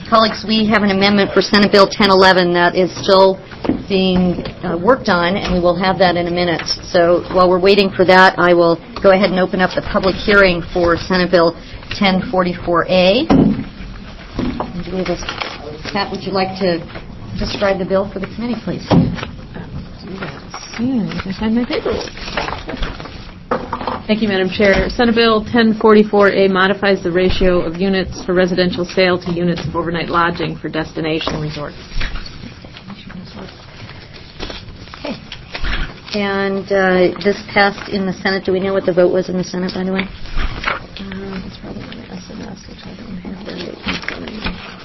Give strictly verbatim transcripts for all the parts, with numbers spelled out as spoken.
Colleagues, we have an amendment for Senate Bill ten eleven that is still being uh, worked on, and we will have that in a minute. So while we're waiting for that, I will go ahead and open up the public hearing for Senate Bill ten forty-four A. And do we have a, Pat, would you like to describe the bill for the committee, please? Yeah, I can find my paperwork. Thank you, Madam Chair. Senate Bill ten forty-four A modifies the ratio of units for residential sale to units of overnight lodging for destination resorts. Okay. And uh, this passed in the Senate. Do we know what the vote was in the Senate, by the way? Uh, it's probably on the S M S, which I don't have there right in front of me.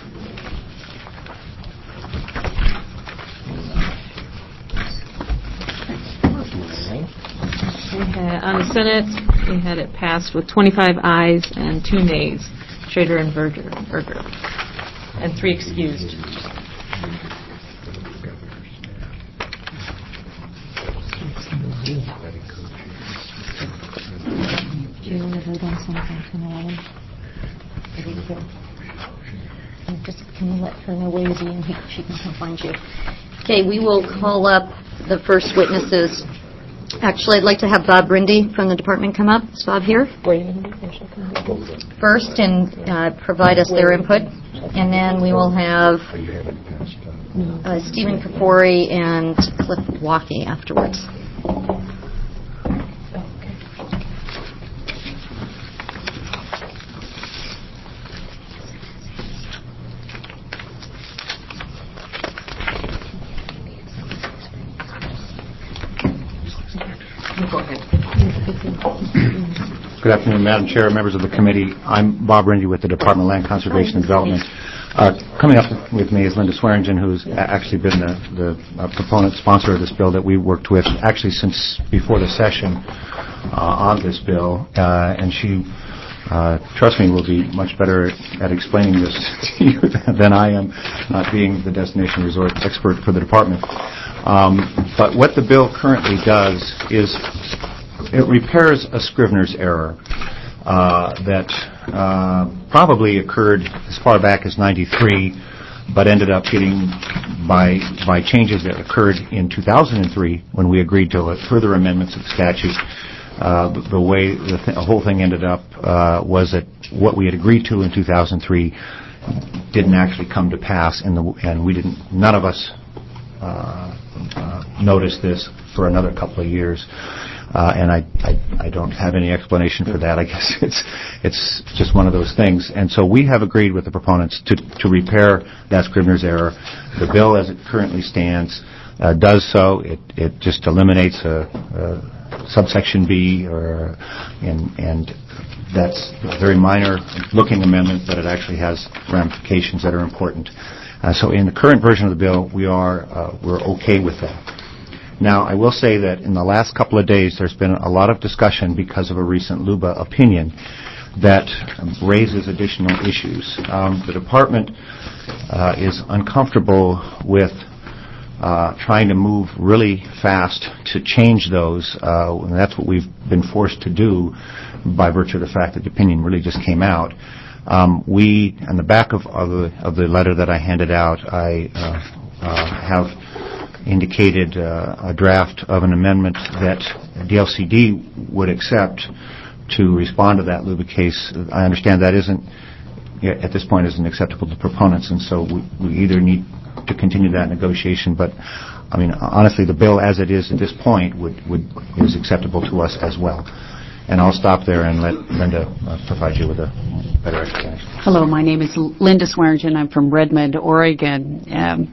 We had, on the Senate, we had it passed with twenty-five ayes and two nays, Schrader and Berger, Berger, and three excused. Do you want to vote on something, ten eleven? Just can you let her know where you'll be and he, she can come find you. Okay, we will call up the first witnesses. Actually, I'd like to have Bob Brindy from the department come up. Is Bob here? First, and uh, provide us their input. And then we will have uh, Stephen Kapori and Cliff Waukee afterwards. Good afternoon, Madam Chair, members of the committee. I'm Bob Rindy with the Department of Land Conservation and Development. Uh, coming up with me is Linda Swearingen, who's actually been the, the uh, proponent sponsor of this bill that we worked with actually since before the session uh, on this bill. Uh, and she, uh, trust me, will be much better at explaining this to you than I am, not being the destination resort expert for the department. Um, but what the bill currently does is it repairs a Scrivener's error uh, that uh, probably occurred as far back as ninety-three, but ended up getting, by by changes that occurred in two thousand three when we agreed to further amendments of the statute. Uh, the, the way the, th- the whole thing ended up uh, was that what we had agreed to in two thousand three didn't actually come to pass, and, the, and we didn't. None of us uh, uh, noticed this for another couple of years. Uh, and I, I, I don't have any explanation for that. I guess it's it's just one of those things. And so we have agreed with the proponents to, to repair that Scrivener's error. The bill as it currently stands uh, does so. It it just eliminates a, a subsection B, or and and that's a very minor looking amendment, but it actually has ramifications that are important. Uh, so in the current version of the bill, we are uh, we're okay with that. Now, I will say that in the last couple of days, there's been a lot of discussion because of a recent L U B A opinion that raises additional issues. Um, the department uh, is uncomfortable with uh, trying to move really fast to change those, uh, and that's what we've been forced to do by virtue of the fact that the opinion really just came out. Um, we, on the back of, of, the, of the letter that I handed out, I uh, uh, have indicated uh, a draft of an amendment that D L C D would accept to respond to that L U B A case. I understand that isn't, at this point, isn't acceptable to proponents, and so we, we either need to continue that negotiation, but I mean, honestly, the bill as it is at this point would, would is acceptable to us as well. And I'll stop there and let Linda uh, provide you with a better explanation. Hello, my name is Linda Swearingen. I'm from Redmond, Oregon.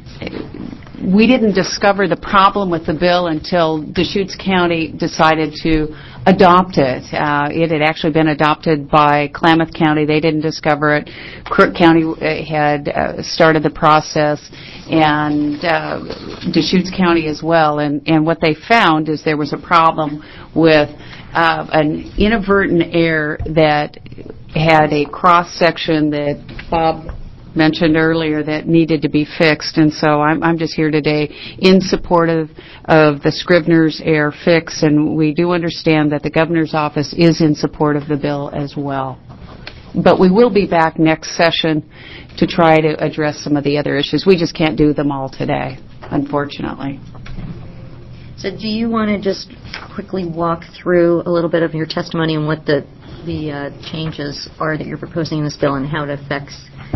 Um, we didn't discover the problem with the bill until Deschutes County decided to adopt it. Uh, it had actually been adopted by Klamath County. They didn't discover it. Crook County had uh, started the process, and uh, Deschutes County as well. And, and what they found is there was a problem with Uh, an inadvertent error that had a cross-section that Bob mentioned earlier that needed to be fixed. And so I'm, I'm just here today in support of, of the Scrivener's error fix, and we do understand that the governor's office is in support of the bill as well. but we will be back next session to try to address some of the other issues. We just can't do them all today, unfortunately. So do you want to just quickly walk through a little bit of your testimony and what the the uh, changes are that you're proposing in this bill and how it affects,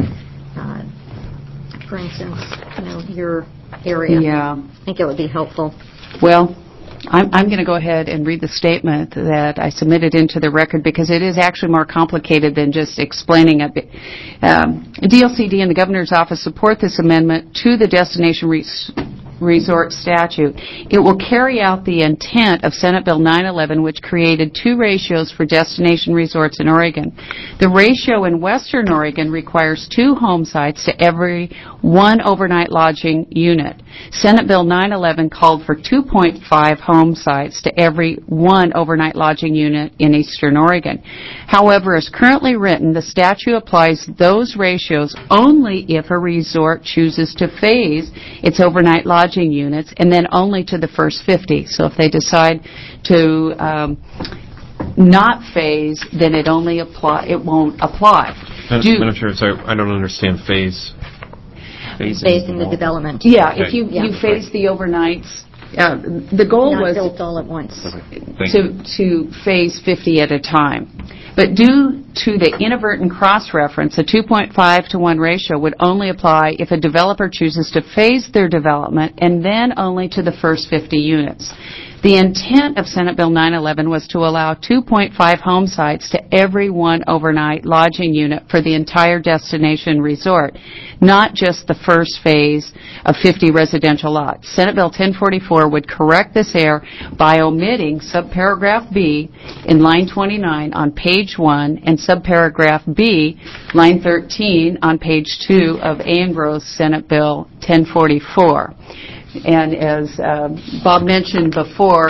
uh, for instance, you know, your area? Yeah. I think it would be helpful. Well, I'm, I'm going to go ahead and read the statement that I submitted into the record because it is actually more complicated than just explaining it. Um, D L C D and the Governor's Office support this amendment to the Destination Res- Resort Statute. It will carry out the intent of Senate Bill nine eleven, which created two ratios for destination resorts in Oregon. The ratio in Western Oregon requires two home sites to every one overnight lodging unit. Senate Bill nine eleven called for two point five home sites to every one overnight lodging unit in Eastern Oregon. However, as currently written, the statute applies those ratios only if a resort chooses to phase its overnight lodging units, and then only to the first fifty. So if they decide to um, not phase, then it only apply. It won't apply. Madam, Do, Madam Chair, sorry, I don't understand phase. Phasing, Phasing the development. yeah, Okay. if you, Yeah. you phase the overnights, uh, the goal Not was built all at once. Thank you. to, to phase fifty at a time. But due to the inadvertent cross-reference, a two point five to one ratio would only apply if a developer chooses to phase their development and then only to the first fifty units. The intent of Senate Bill nine eleven was to allow two point five home sites to every one overnight lodging unit for the entire destination resort, not just the first phase of fifty residential lots. Senate Bill ten forty-four would correct this error by omitting subparagraph B in line twenty-nine on page one and subparagraph B, line thirteen on page two of Ambrose Senate Bill ten forty-four. And as uh, Bob mentioned before,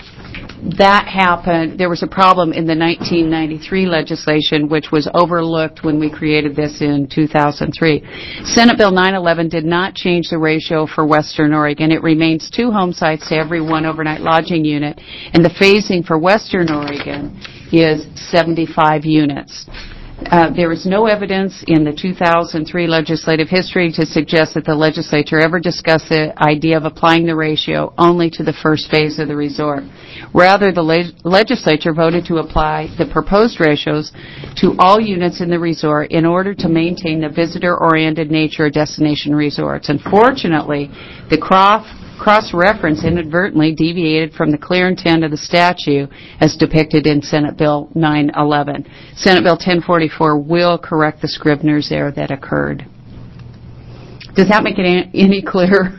that happened, there was a problem in the nineteen ninety-three legislation which was overlooked when we created this in two thousand three. Senate Bill nine eleven did not change the ratio for Western Oregon. It remains two home sites to every one overnight lodging unit, and the phasing for Western Oregon is seventy-five units. Uh, there is no evidence in the two thousand three legislative history to suggest that the legislature ever discussed the idea of applying the ratio only to the first phase of the resort. Rather, the le- legislature voted to apply the proposed ratios to all units in the resort in order to maintain the visitor-oriented nature of destination resorts. Unfortunately, the cross cross-reference inadvertently deviated from the clear intent of the statute as depicted in Senate Bill nine eleven. Senate Bill ten forty-four will correct the Scrivener's error that occurred. Does that make it any clearer?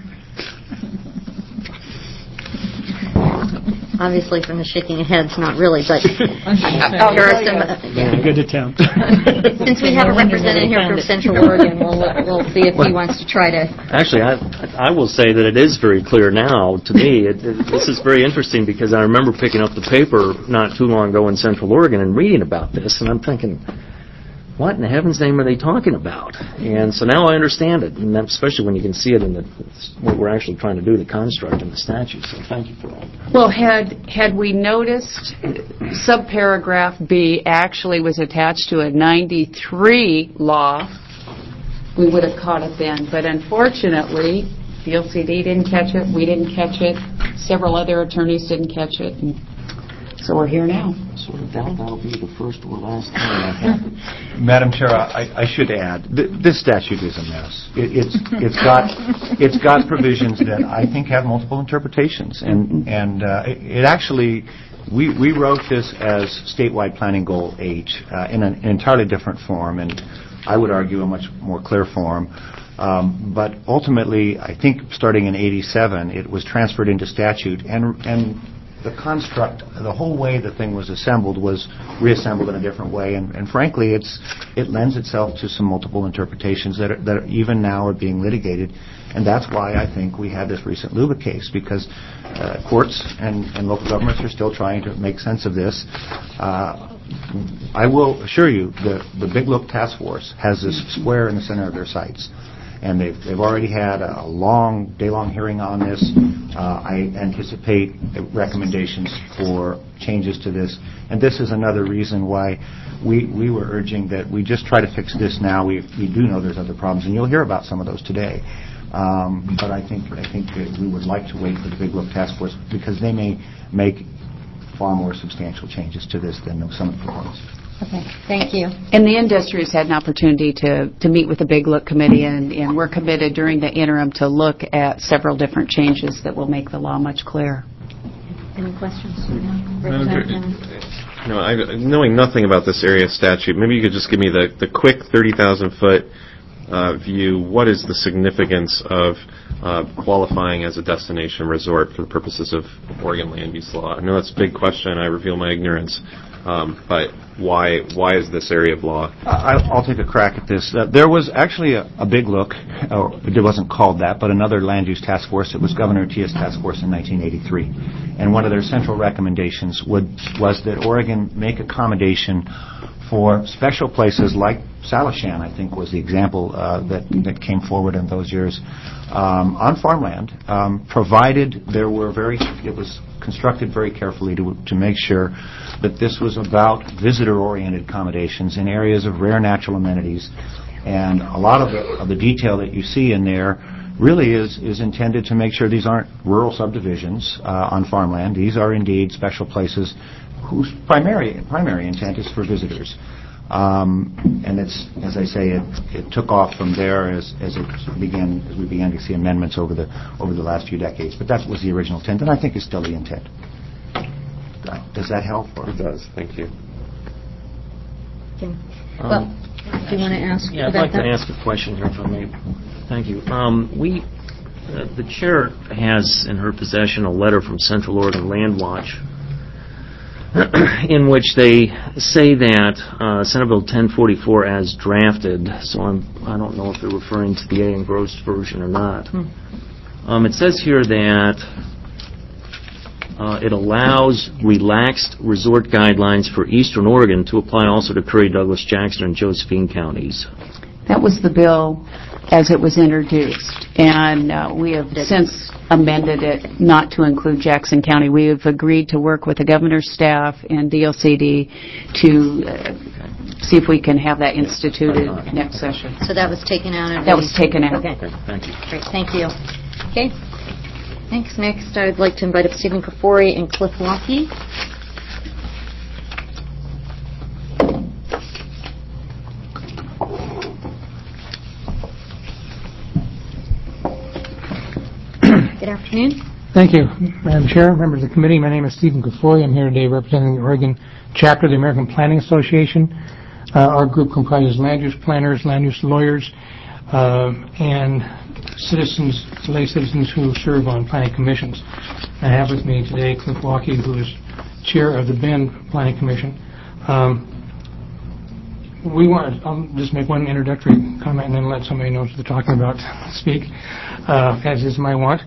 Obviously, from the shaking of heads, not really, but there are some. Uh, yeah. Good attempt. Since we have a representative here from Central Oregon, we'll we'll see if he wants to try to. Actually, I I will say that it is very clear now to me. It, it, this is very interesting because I remember picking up the paper not too long ago in Central Oregon and reading about this, and I'm thinking, what in heaven's name are they talking about? And so now I understand it, and especially when you can see it in the what we're actually trying to do, the construct in the statute. So thank you for that. Well, had had we noticed subparagraph B actually was attached to a ninety-three law, we would have caught it then. But unfortunately, the L C D didn't catch it, we didn't catch it, several other attorneys didn't catch it, and so we're here now. Sort of doubt that'll be the first or last time that happens. Madam Chair, I, I should add, th- this statute is a mess. It, it's it's got it's got provisions that I think have multiple interpretations, and and uh, it, it actually we we wrote this as statewide planning goal H uh, in an entirely different form, and I would argue a much more clear form. Um, but ultimately, I think starting in eighty-seven, it was transferred into statute, and and. The construct, the whole way the thing was assembled was reassembled in a different way, and, and frankly, it's it lends itself to some multiple interpretations that, are, that are even now are being litigated, and that's why I think we had this recent Luba case, because uh, courts and, and local governments are still trying to make sense of this. Uh, I will assure you, the, the Big Look Task Force has this square in the center of their sights. and they've, they've already had a long, day-long hearing on this. Uh, I anticipate recommendations for changes to this, and this is another reason why we, we were urging that we just try to fix this now. We, we do know there's other problems, and you'll hear about some of those today. Um, but I think I think that we would like to wait for the Big Look Task Force because they may make far more substantial changes to this than some of the proponents. Okay, thank you. And the industry has had an opportunity to, to meet with the Big Look Committee, and, and we're committed during the interim to look at several different changes that will make the law much clearer. Any questions? Madam Chair, you know, I, knowing nothing about this area statute, maybe you could just give me the, the quick thirty thousand foot uh, view. What is the significance of uh, qualifying as a destination resort for the purposes of Oregon land use law? I know that's a big question. I reveal my ignorance. Um, but why why is this area of law? I, I'll take a crack at this. Uh, there was actually a, a Big Look, or it wasn't called that, but another land use task force. It was Governor Atia's task force in nineteen eighty-three. And one of their central recommendations would, was that Oregon make accommodation for special places like Salishan, I think was the example uh, that, that came forward in those years, um, on farmland, um, provided there were very, it was constructed very carefully to, to make sure that this was about visitor-oriented accommodations in areas of rare natural amenities. And a lot of the, of the detail that you see in there really is, is intended to make sure these aren't rural subdivisions uh, on farmland. These are indeed special places whose primary primary intent is for visitors. Um, and it's, as I say, it, it took off from there as, as it began, as we began to see amendments over the over the last few decades. But that was the original intent, and I think is still the intent. Does that help? Or? It does. Thank you. Okay. Um, Well, do you want to ask Yeah, I'd about like that? to ask a question here, if I may. Thank you. Um, we, uh, the chair has in her possession a letter from Central Oregon Land Watch in which they say that uh, Senate Bill ten forty-four as drafted, so I'm, I don't know if they're referring to the A. engrossed version or not. Hmm. Um, it says here that uh, it allows relaxed resort guidelines for Eastern Oregon to apply also to Curry, Douglas, Jackson, and Josephine counties. That was the bill as it was introduced, and uh, we have since amended it not to include Jackson County. We have agreed to work with the governor's staff and D L C D to uh, see if we can have that instituted next session. So that was taken out of That the- was taken out. Okay. Okay, thank you. Great, thank you. Okay. Thanks. Next, I'd like to invite up Stephen Kafori and Cliff Walkie. Good afternoon. Thank you, Madam Chair, members of the committee. My name is Stephen Kafori. I'm here today representing the Oregon chapter of the American Planning Association. Uh, our group comprises land use planners, land use lawyers, uh, and citizens, lay citizens who serve on planning commissions. I have with me today Cliff Walkie, who is chair of the Bend Planning Commission. Um, we want, I'll just make one introductory comment and then let somebody knows what they're talking about speak, uh, as is my want.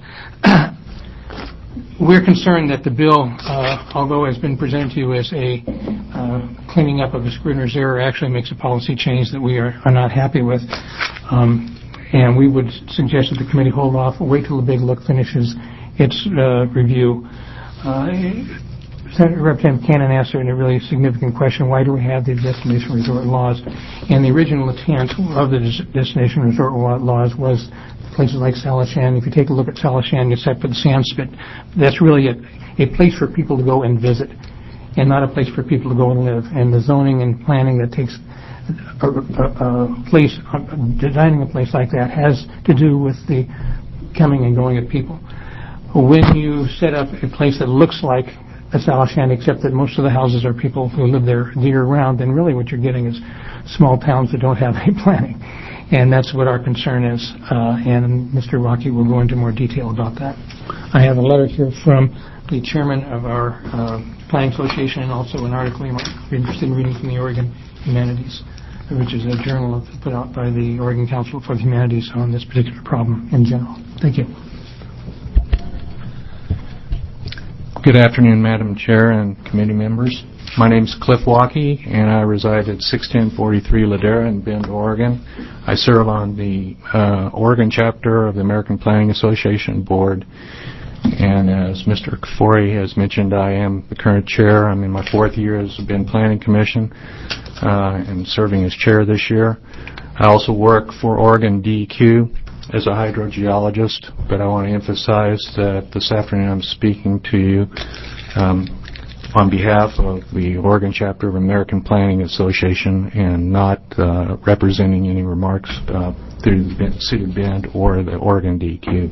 We're concerned that the bill, uh, although has been presented to you as a uh, cleaning up of a Scrivener's error, actually makes a policy change that we are, are not happy with. Um, and we would suggest that the committee hold off, wait till the Big Look finishes its uh, review. Uh, Senator Representative Cannon asked a really significant question: why do we have these destination resort laws? And the original intent of the destination resort laws was places like Salishan. If you take a look at Salishan, except for the sand spit, that's really a, a place for people to go and visit, and not a place for people to go and live. And the zoning and planning that takes a, a, a place, designing a place like that, has to do with the coming and going of people. When you set up a place that looks like a Salishan, except that most of the houses are people who live there year-round, then really what you're getting is small towns that don't have any planning. And that's what our concern is. Uh, and Mister Rocky will go into more detail about that. I have a letter here from the chairman of our uh, Planning Association, and also an article you might be interested in reading from the Oregon Humanities, which is a journal put out by the Oregon Council for the Humanities on this particular problem in general. Thank you. Good afternoon, Madam Chair and committee members. My name's Cliff Walkie, and I reside at six ten forty-three Ladera in Bend, Oregon. I serve on the uh, Oregon chapter of the American Planning Association Board. And as Mister Kafori has mentioned, I am the current chair. I'm in my fourth year as the Bend Planning Commission uh, and serving as chair this year. I also work for Oregon D E Q as a hydrogeologist, but I want to emphasize that this afternoon I'm speaking to you um, on behalf of the Oregon chapter of American Planning Association and not uh, representing any remarks uh, through the City of Bend or the Oregon D E Q.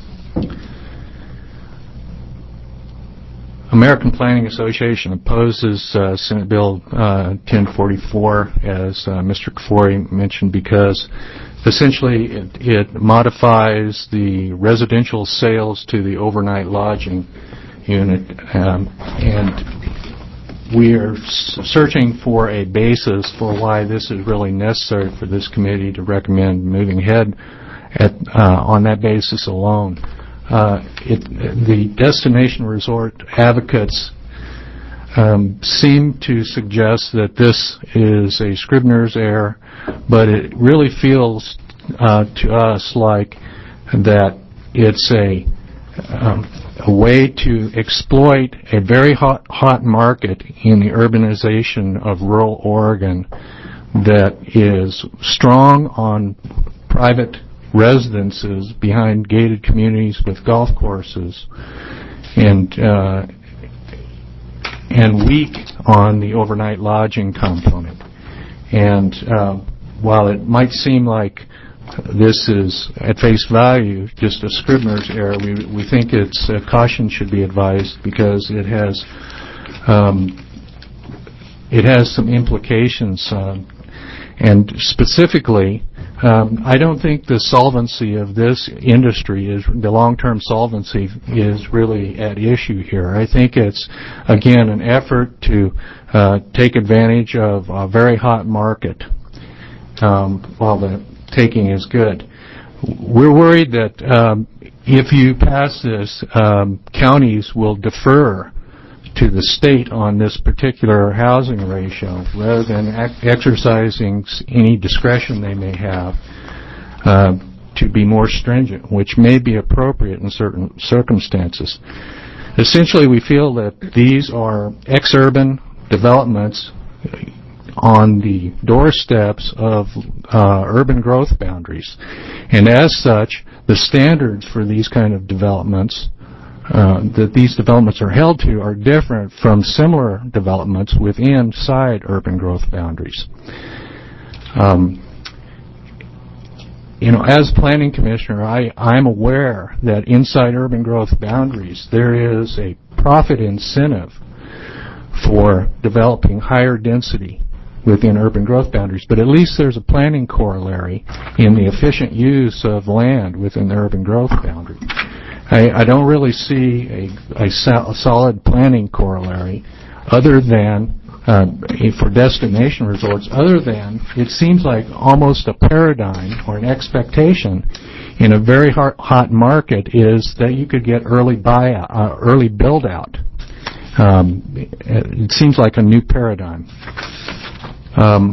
American Planning Association opposes uh, Senate Bill uh, ten forty-four, as uh, Mister Kafori mentioned, because essentially it, it modifies the residential sales to the overnight lodging unit, um, and we are s- searching for a basis for why this is really necessary for this committee to recommend moving ahead at, uh, on that basis alone. Uh, it, the destination resort advocates um, seem to suggest that this is a Scribner's error, but it really feels uh, to us like that it's a, um, a way to exploit a very hot, hot market in the urbanization of rural Oregon that is strong on private residences behind gated communities with golf courses, and uh, and weak on the overnight lodging component. And uh, while it might seem like this is at face value just a Scribner's error, we we think it's uh, caution should be advised because it has um, it has some implications, uh, and specifically. Um, I don't think the solvency of this industry is the long-term solvency is really at issue here. I think it's again an effort to uh, take advantage of a very hot market um, while the taking is good. We're worried that um, if you pass this, um, counties will defer to the state on this particular housing ratio rather than ac- exercising any discretion they may have uh, to be more stringent, which may be appropriate in certain circumstances. Essentially, we feel that these are ex-urban developments on the doorsteps of uh, urban growth boundaries. And as such, the standards for these kind of developments Uh, that these developments are held to are different from similar developments within side urban growth boundaries. Um, you know, as planning commissioner, I, I'm aware that inside urban growth boundaries there is a profit incentive for developing higher density within urban growth boundaries, but at least there's a planning corollary in the efficient use of land within the urban growth boundary. I, I don't really see a, a, so, a solid planning corollary other than, uh, for destination resorts, other than it seems like almost a paradigm or an expectation in a very hot, hot market is that you could get early buyout, uh, early build out. Um, it, it seems like a new paradigm. Um,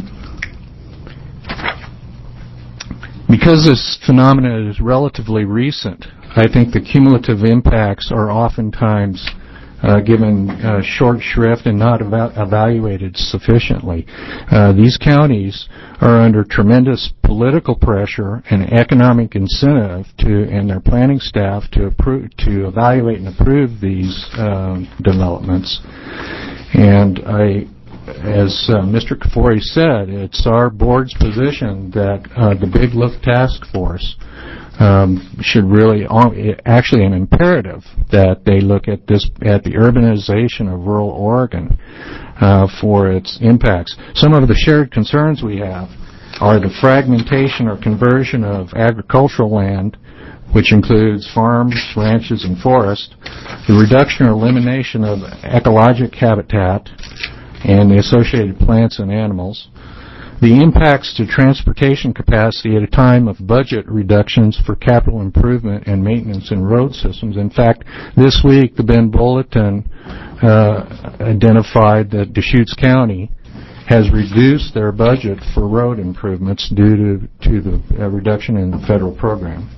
because this phenomenon is relatively recent, I think the cumulative impacts are oftentimes uh, given uh, short shrift and not eva- evaluated sufficiently. Uh, these counties are under tremendous political pressure and economic incentive to, and their planning staff to approve, to evaluate and approve these uh, developments. And I, as uh, Mister Kafori said, it's our board's position that uh, the Big Look Task Force Um, should really, actually an imperative that they look at this, at the urbanization of rural Oregon uh, for its impacts. Some of the shared concerns we have are the fragmentation or conversion of agricultural land, which includes farms, ranches, and forests, the reduction or elimination of ecologic habitat and the associated plants and animals, the impacts to transportation capacity at a time of budget reductions for capital improvement and maintenance in road systems. In fact, this week the Bend Bulletin uh, identified that Deschutes County has reduced their budget for road improvements due to, to the uh, reduction in the federal program.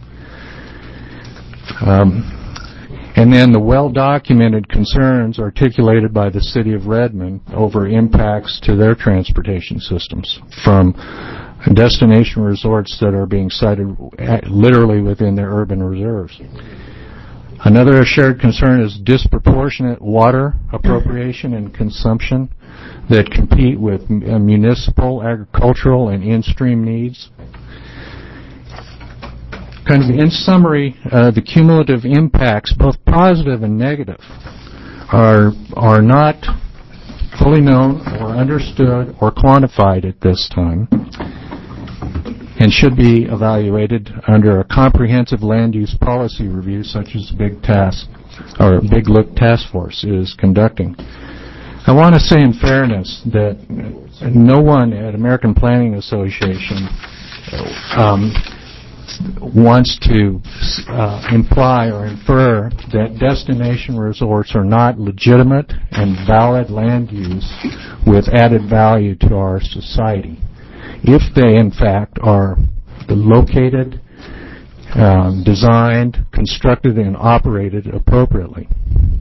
Um, and then the well-documented concerns articulated by the City of Redmond over impacts to their transportation systems from destination resorts that are being sited literally within their urban reserves. Another shared concern is disproportionate water appropriation and consumption that compete with municipal, agricultural, and in-stream needs. Kind of in summary, uh, the cumulative impacts, both positive and negative, are are not fully known or understood or quantified at this time, and should be evaluated under a comprehensive land use policy review, such as the Big Task or Big Look Task Force is conducting. I want to say in fairness that no one at American Planning Association um, wants to uh, imply or infer that destination resorts are not legitimate and valid land use with added value to our society, if they in fact are located, um, designed, constructed, and operated appropriately.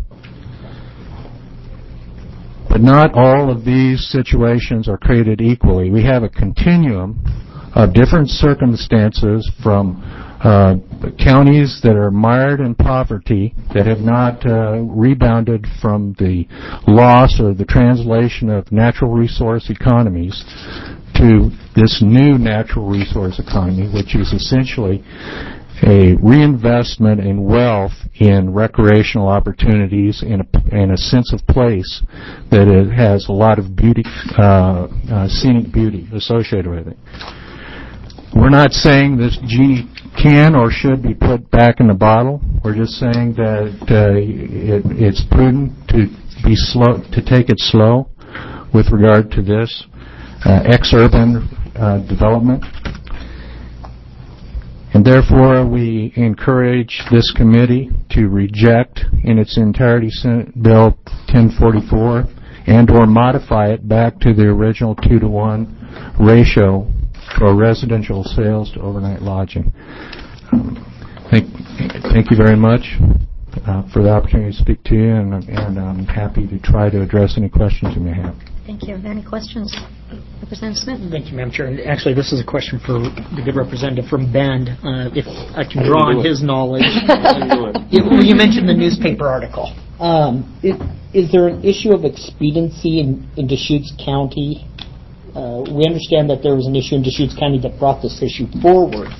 But not all of these situations are created equally. We have a continuum of different circumstances from uh, counties that are mired in poverty, that have not uh, rebounded from the loss or the translation of natural resource economies, to this new natural resource economy, which is essentially a reinvestment in wealth in recreational opportunities and a, and a sense of place that it has a lot of beauty, uh, uh, scenic beauty associated with it. We're not saying this genie can or should be put back in the bottle. We're just saying that uh, it, it's prudent to be slow, to take it slow with regard to this uh, ex-urban uh, development. And therefore, we encourage this committee to reject in its entirety Senate Bill ten forty-four and or modify it back to the original two to one ratio for residential sales to overnight lodging. Um, thank, thank you very much uh, for the opportunity to speak to you, and, and I'm happy to try to address any questions you may have. Thank you. Any questions? Representative Smith? Thank you, Madam Chair. And actually, this is a question for the good representative from Bend. Uh, if I can draw on his knowledge. you, well, you mentioned the newspaper article. Um, it, is there an issue of expediency in, in Deschutes County? Uh, we understand that there was an issue in Deschutes County that brought this issue forward.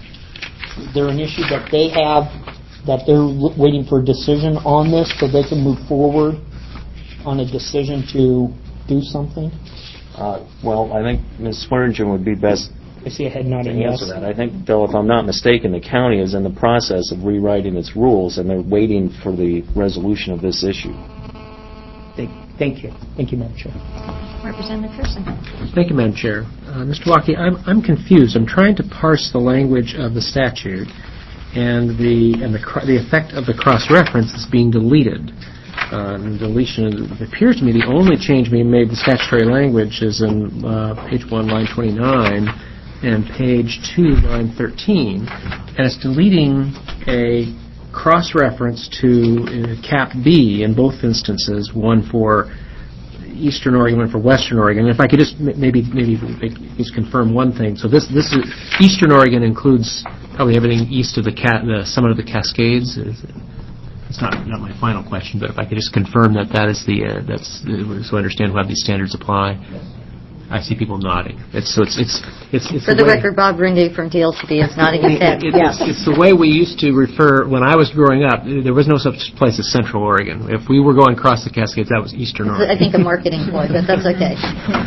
Is there an issue that they have that they're waiting for a decision on this so they can move forward on a decision to do something? Uh, well, I think Miz Swearingen would be best I see a head nodding to yes. answer that. I think, Bill, if I'm not mistaken, the county is in the process of rewriting its rules, and they're waiting for the resolution of this issue. Thank, thank you. Thank you, Madam Chair. Representative Pearson. Thank you, Madam Chair. Uh, Mister Waukee, I'm, I'm confused. I'm trying to parse the language of the statute and the and the the effect of the cross-reference is being deleted. Uh, and deletion, it appears to me the only change being made to statutory language is in uh, page one, line twenty-nine, and page two, line thirteen, and it's deleting a cross-reference to uh, Cap B in both instances, one for Eastern Oregon, one for Western Oregon. And if I could just maybe maybe just confirm one thing. So this this is, Eastern Oregon includes probably everything east of the, cat, the summit of the Cascades. Is it? It's not not my final question, but if I could just confirm that that is the uh, that's uh, so I understand how these standards apply. I see people nodding. It's so it's it's it's, it's For the, the way, record, Bob Rindy from D L C D is nodding his head. It, it, Yes. it's, it's the way we used to refer when I was growing up. There was no such place as Central Oregon. If we were going across the Cascades, that was Eastern Oregon. I think a marketing ploy, but that's okay.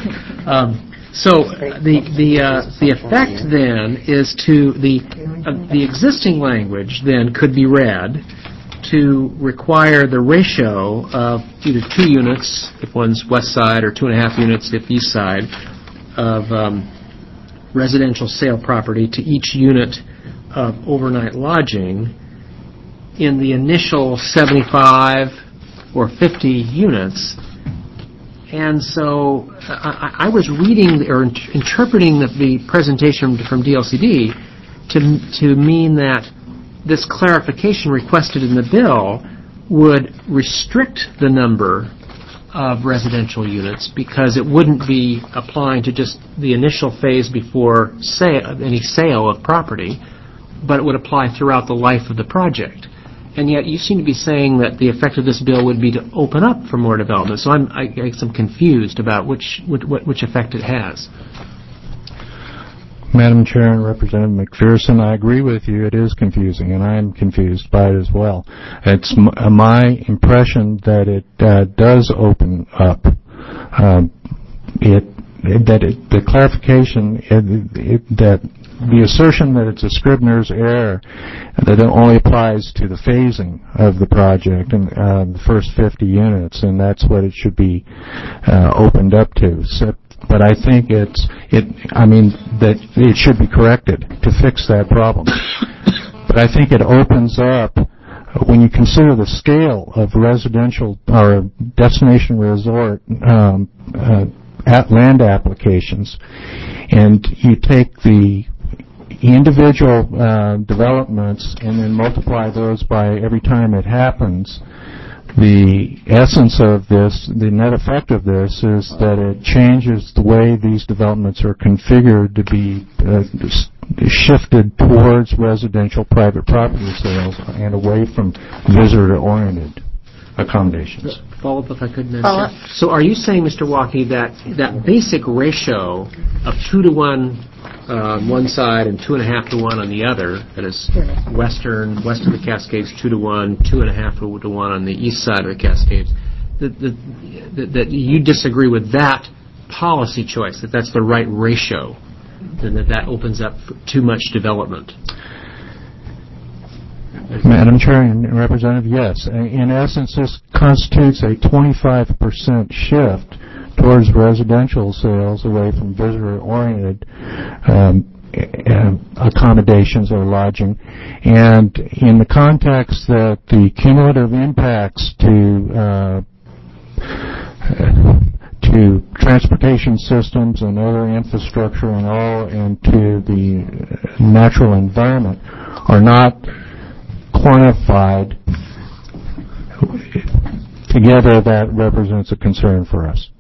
Um, so the the uh, the effect then is to the uh, the existing language then could be read to require the ratio of either two units if one's west side or two and a half units if east side of um, residential sale property to each unit of overnight lodging in the initial seventy-five or fifty units. And so I, I was reading or in- interpreting the, the presentation from D L C D to, to mean that this clarification requested in the bill would restrict the number of residential units because it wouldn't be applying to just the initial phase before sale, any sale of property, but it would apply throughout the life of the project. And yet you seem to be saying that the effect of this bill would be to open up for more development. So I'm, I guess I'm confused about which, which, which effect it has. Madam Chair and Representative McPherson, I agree with you. It is confusing, and I'm confused by it as well. It's m- uh, my impression that it uh, does open up. Um, it, it that it, the clarification it, it, that the assertion that it's a Scribner's error that it only applies to the phasing of the project and uh, the first fifty units, and that's what it should be uh, opened up to. So, but I think it's, it, I mean, that it should be corrected to fix that problem. But I think it opens up, when you consider the scale of residential or destination resort um, uh, at land applications, and you take the individual uh, developments and then multiply those by every time it happens, the essence of this, the net effect of this, is that it changes the way these developments are configured to be uh, shifted towards residential private property sales and away from visitor-oriented accommodations. Follow up if I could, Madam Follow Chair. So are you saying, Mister Waukee, that that basic ratio of two to one uh, on one side and two and a half to one on the other, that is western, west of the Cascades, two to one, two and a half to one on the east side of the Cascades, that, that, that you disagree with that policy choice, that that's the right ratio, and that that opens up for too much development? Madam Chair and Representative, yes. In essence, this constitutes a twenty-five percent shift towards residential sales away from visitor-oriented um, accommodations or lodging. And in the context that the cumulative impacts to uh, to transportation systems and other infrastructure and all, and to the natural environment are not quantified together, that represents a concern for us.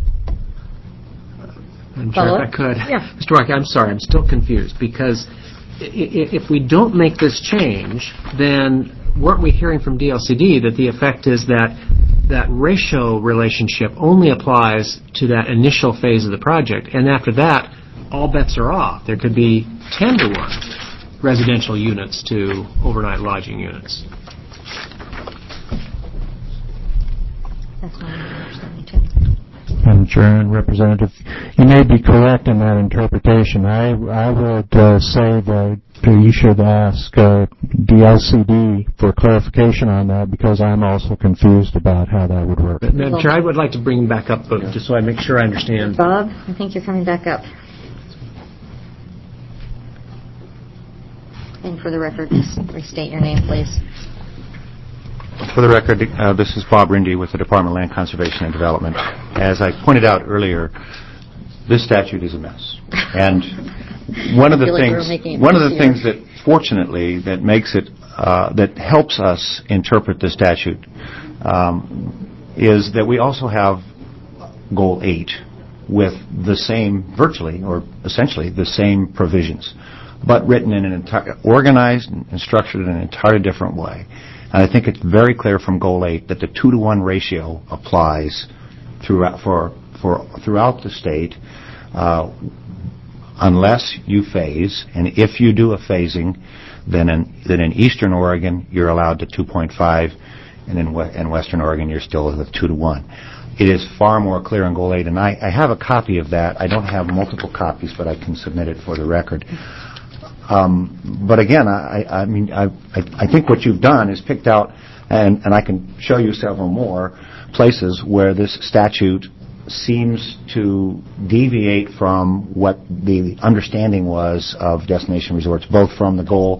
Madam Chair, if I could. Yeah. Mister Waukee, I'm sorry, I'm still confused, because i- i- if we don't make this change, then weren't we hearing from D L C D that the effect is that that ratio relationship only applies to that initial phase of the project, and after that, all bets are off. There could be ten to one residential units to overnight lodging units. That's my understanding, too. Madam Chair and Representative, you may be correct in that interpretation. I, I would uh, say that uh, you should ask uh, D L C D for clarification on that, because I'm also confused about how that would work. Madam Chair, I would like to bring him back up, but just so I make sure I understand. Bob, I think you're coming back up. And for the record, just restate your name, please. For the record, uh, this is Bob Rindy with the Department of Land Conservation and Development. As I pointed out earlier, this statute is a mess. And one of the I feel like we're things, making it one of the easier. things that, fortunately, that makes it, uh, that helps us interpret the statute, um, is that we also have Goal eight with the same, virtually or essentially the same provisions, but written in an entire, organized and structured in an entirely different way. And I think it's very clear from Goal eight that the two to one ratio applies throughout for for throughout the state, uh, unless you phase. And if you do a phasing, then in then in Eastern Oregon you're allowed to two point five, and in we- in Western Oregon you're still with two to one. It is far more clear in Goal eight, and I, I have a copy of that. I don't have multiple copies, but I can submit it for the record. Um, but again, I, I mean, I, I think what you've done is picked out, and, and I can show you several more places where this statute seems to deviate from what the understanding was of destination resorts, both from the goal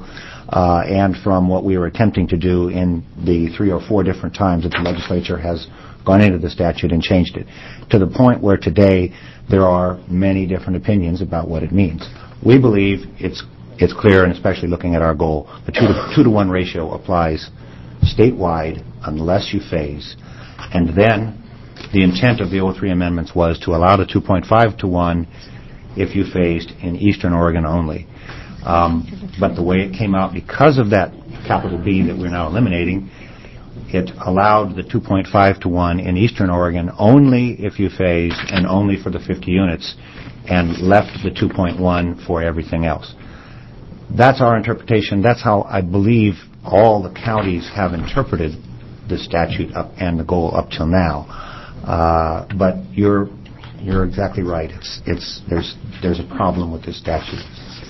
uh, and from what we were attempting to do in the three or four different times that the legislature has gone into the statute and changed it, to the point where today there are many different opinions about what it means. We believe it's it's clear, and especially looking at our goal, the two to, two to one ratio applies statewide unless you phase, and then the intent of the oh three amendments was to allow the two point five to one if you phased in eastern Oregon only. Um, but the way it came out, because of that capital B that we're now eliminating, it allowed the two point five to one in eastern Oregon only if you phased and only for the fifty units, and left the two point one for everything else. That's our interpretation. That's how I believe all the counties have interpreted the statute up and the goal up till now. Uh, but you're you're exactly right. It's it's there's there's a problem with this statute.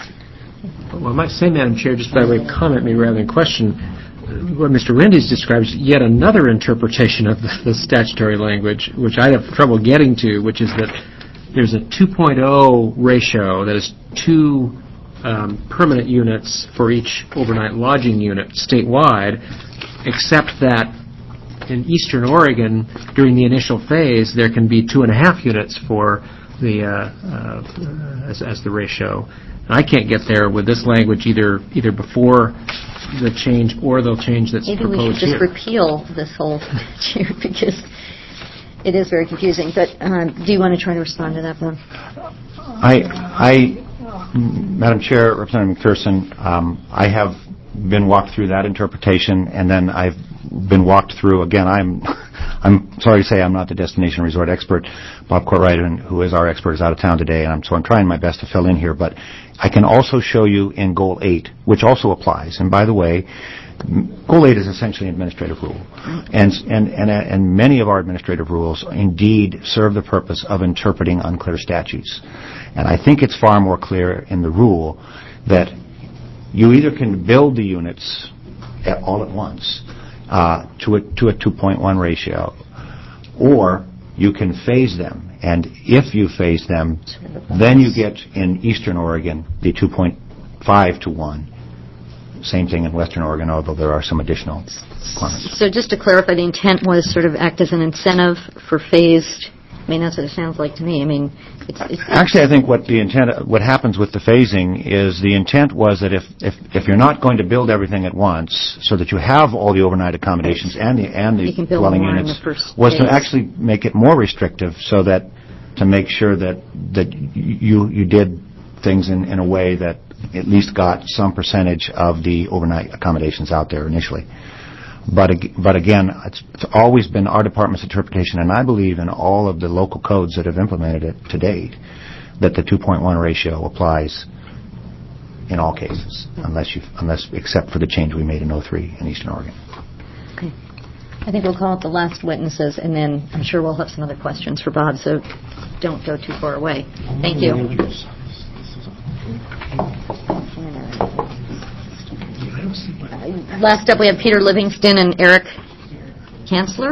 Well, I might say, Madam Chair, just by way of comment, maybe rather than question, what Mister Rendes describes yet another interpretation of the, the statutory language, which I have trouble getting to, which is that there's a two point oh ratio that is two um, permanent units for each overnight lodging unit statewide, except that in eastern Oregon, during the initial phase, there can be two and a half units for the uh, uh, as, as the ratio. And I can't get there with this language either either before the change or the change that's Maybe proposed we should just here. repeal this whole statute because it is very confusing. But um, do you want to try to respond to that, Bob? I, I, Madam Chair, Representative McPherson, um, I have been walked through that interpretation, and then I've been walked through again. I'm, I'm sorry to say I'm not the destination resort expert. Bob Courtwright, who is our expert, is out of town today, and I'm, so I'm trying my best to fill in here. But I can also show you in Goal eight, which also applies. And by the way, Goal eight is essentially an administrative rule, and and and, and many of our administrative rules indeed serve the purpose of interpreting unclear statutes. And I think it's far more clear in the rule that you either can build the units at, all at once uh, to a to a two point one ratio, or you can phase them. And if you phase them, then you get in eastern Oregon the two point five to one. Same thing in western Oregon, although there are some additional requirements. So just to clarify, the intent was sort of act as an incentive for phased. I mean, that's what it sounds like to me. I mean, it's, it's actually, I think what the intent, what happens with the phasing is the intent was that if, if if you're not going to build everything at once, so that you have all the overnight accommodations and the and the dwelling units, was to actually make it more restrictive, so that to make sure that that you you did things in, in a way that at least got some percentage of the overnight accommodations out there initially. But but again, it's, it's always been our department's interpretation, and I believe in all of the local codes that have implemented it to date, that the two point one ratio applies in all cases, unless you unless except for the change we made in oh three in Eastern Oregon. Okay. I think we'll call it the last witnesses, and then I'm sure we'll have some other questions for Bob, so don't go too far away. Thank you. Last up, we have Peter Livingston and Eric Kanzler.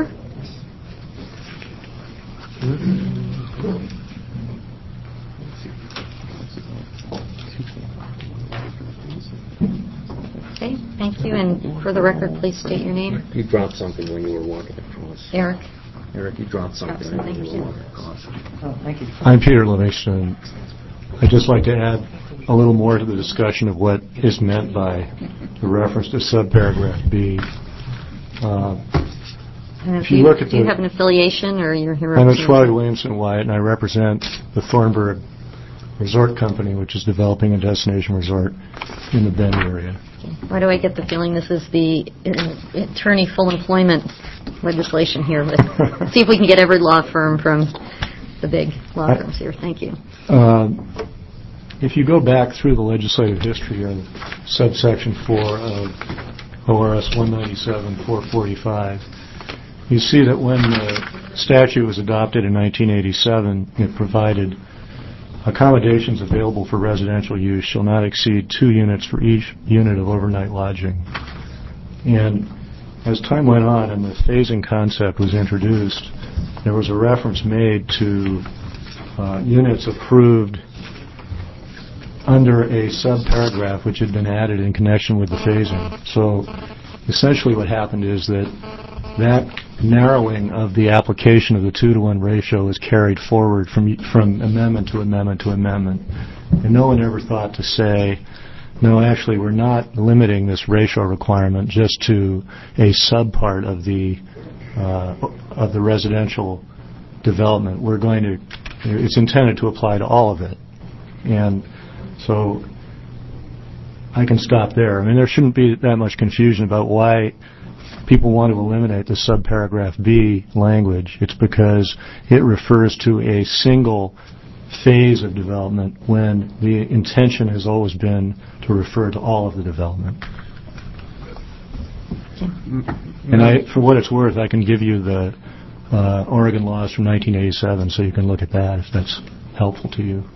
Okay, thank you. And for the record, please state your name. You dropped something when you were walking across. Eric. Eric, you dropped something Dropped when something, you were thank walking across. Oh, thank you. I'm Peter Livingston. I'd just like to add a little more to the discussion of what is meant by the reference to subparagraph B. Uh, And if you you, look at do you the- have an affiliation, or you're here? I'm representing- Ashwali Williamson Wyatt, and I represent the Thornburg Resort Company, which is developing a destination resort in the Bend area. Why do I get the feeling this is the uh, attorney full employment legislation here? Let's see if we can get every law firm from the big law firms here. Thank you. Uh, If you go back through the legislative history of subsection four of O R S one ninety-seven four forty-five, you see that when the statute was adopted in nineteen eighty-seven, it provided accommodations available for residential use shall not exceed two units for each unit of overnight lodging. And as time went on and the phasing concept was introduced, there was a reference made to uh, units approved under a subparagraph which had been added in connection with the phasing. So essentially what happened is that that narrowing of the application of the two to one ratio was carried forward from from amendment to amendment to amendment. And no one ever thought to say, no, actually, we're not limiting this ratio requirement just to a subpart of the uh, of the residential development. We're going to, it's intended to apply to all of it. And so I can stop there. I mean, there shouldn't be that much confusion about why people want to eliminate the subparagraph B language. It's because it refers to a single phase of development when the intention has always been to refer to all of the development. And I, for what it's worth, I can give you the uh, Oregon laws from nineteen eighty-seven, so you can look at that if that's helpful to you.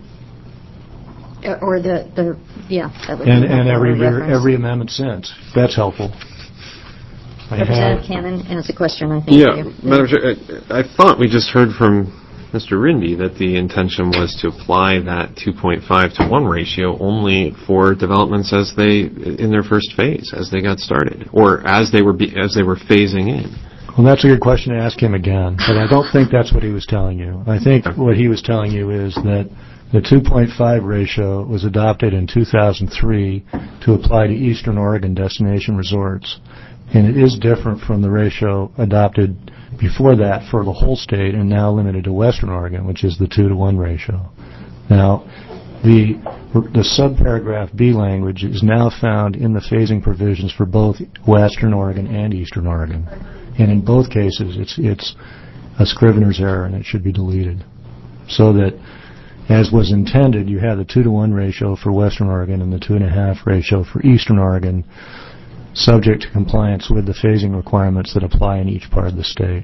Or the, the yeah. That would and be and every year, reference. every amendment since. That's helpful. I Representative have, Cannon has a question, I think. Yeah, for you. Madam Chair, I, I thought we just heard from Mister Rindy that the intention was to apply that two point five to one ratio only for developments as they, in their first phase, as they got started, or as they were be, as they were phasing in. Well, that's a good question to ask him again, but I don't think that's what he was telling you. I think what he was telling you is that the two point five ratio was adopted in two thousand three to apply to Eastern Oregon destination resorts, and it is different from the ratio adopted before that for the whole state and now limited to Western Oregon, which is the two to one ratio. Now, the the subparagraph B language is now found in the phasing provisions for both Western Oregon and Eastern Oregon. And in both cases, it's it's a scrivener's error and it should be deleted. So that, as was intended, you have the two to one ratio for Western Oregon and the two and a half ratio for Eastern Oregon, subject to compliance with the phasing requirements that apply in each part of the state.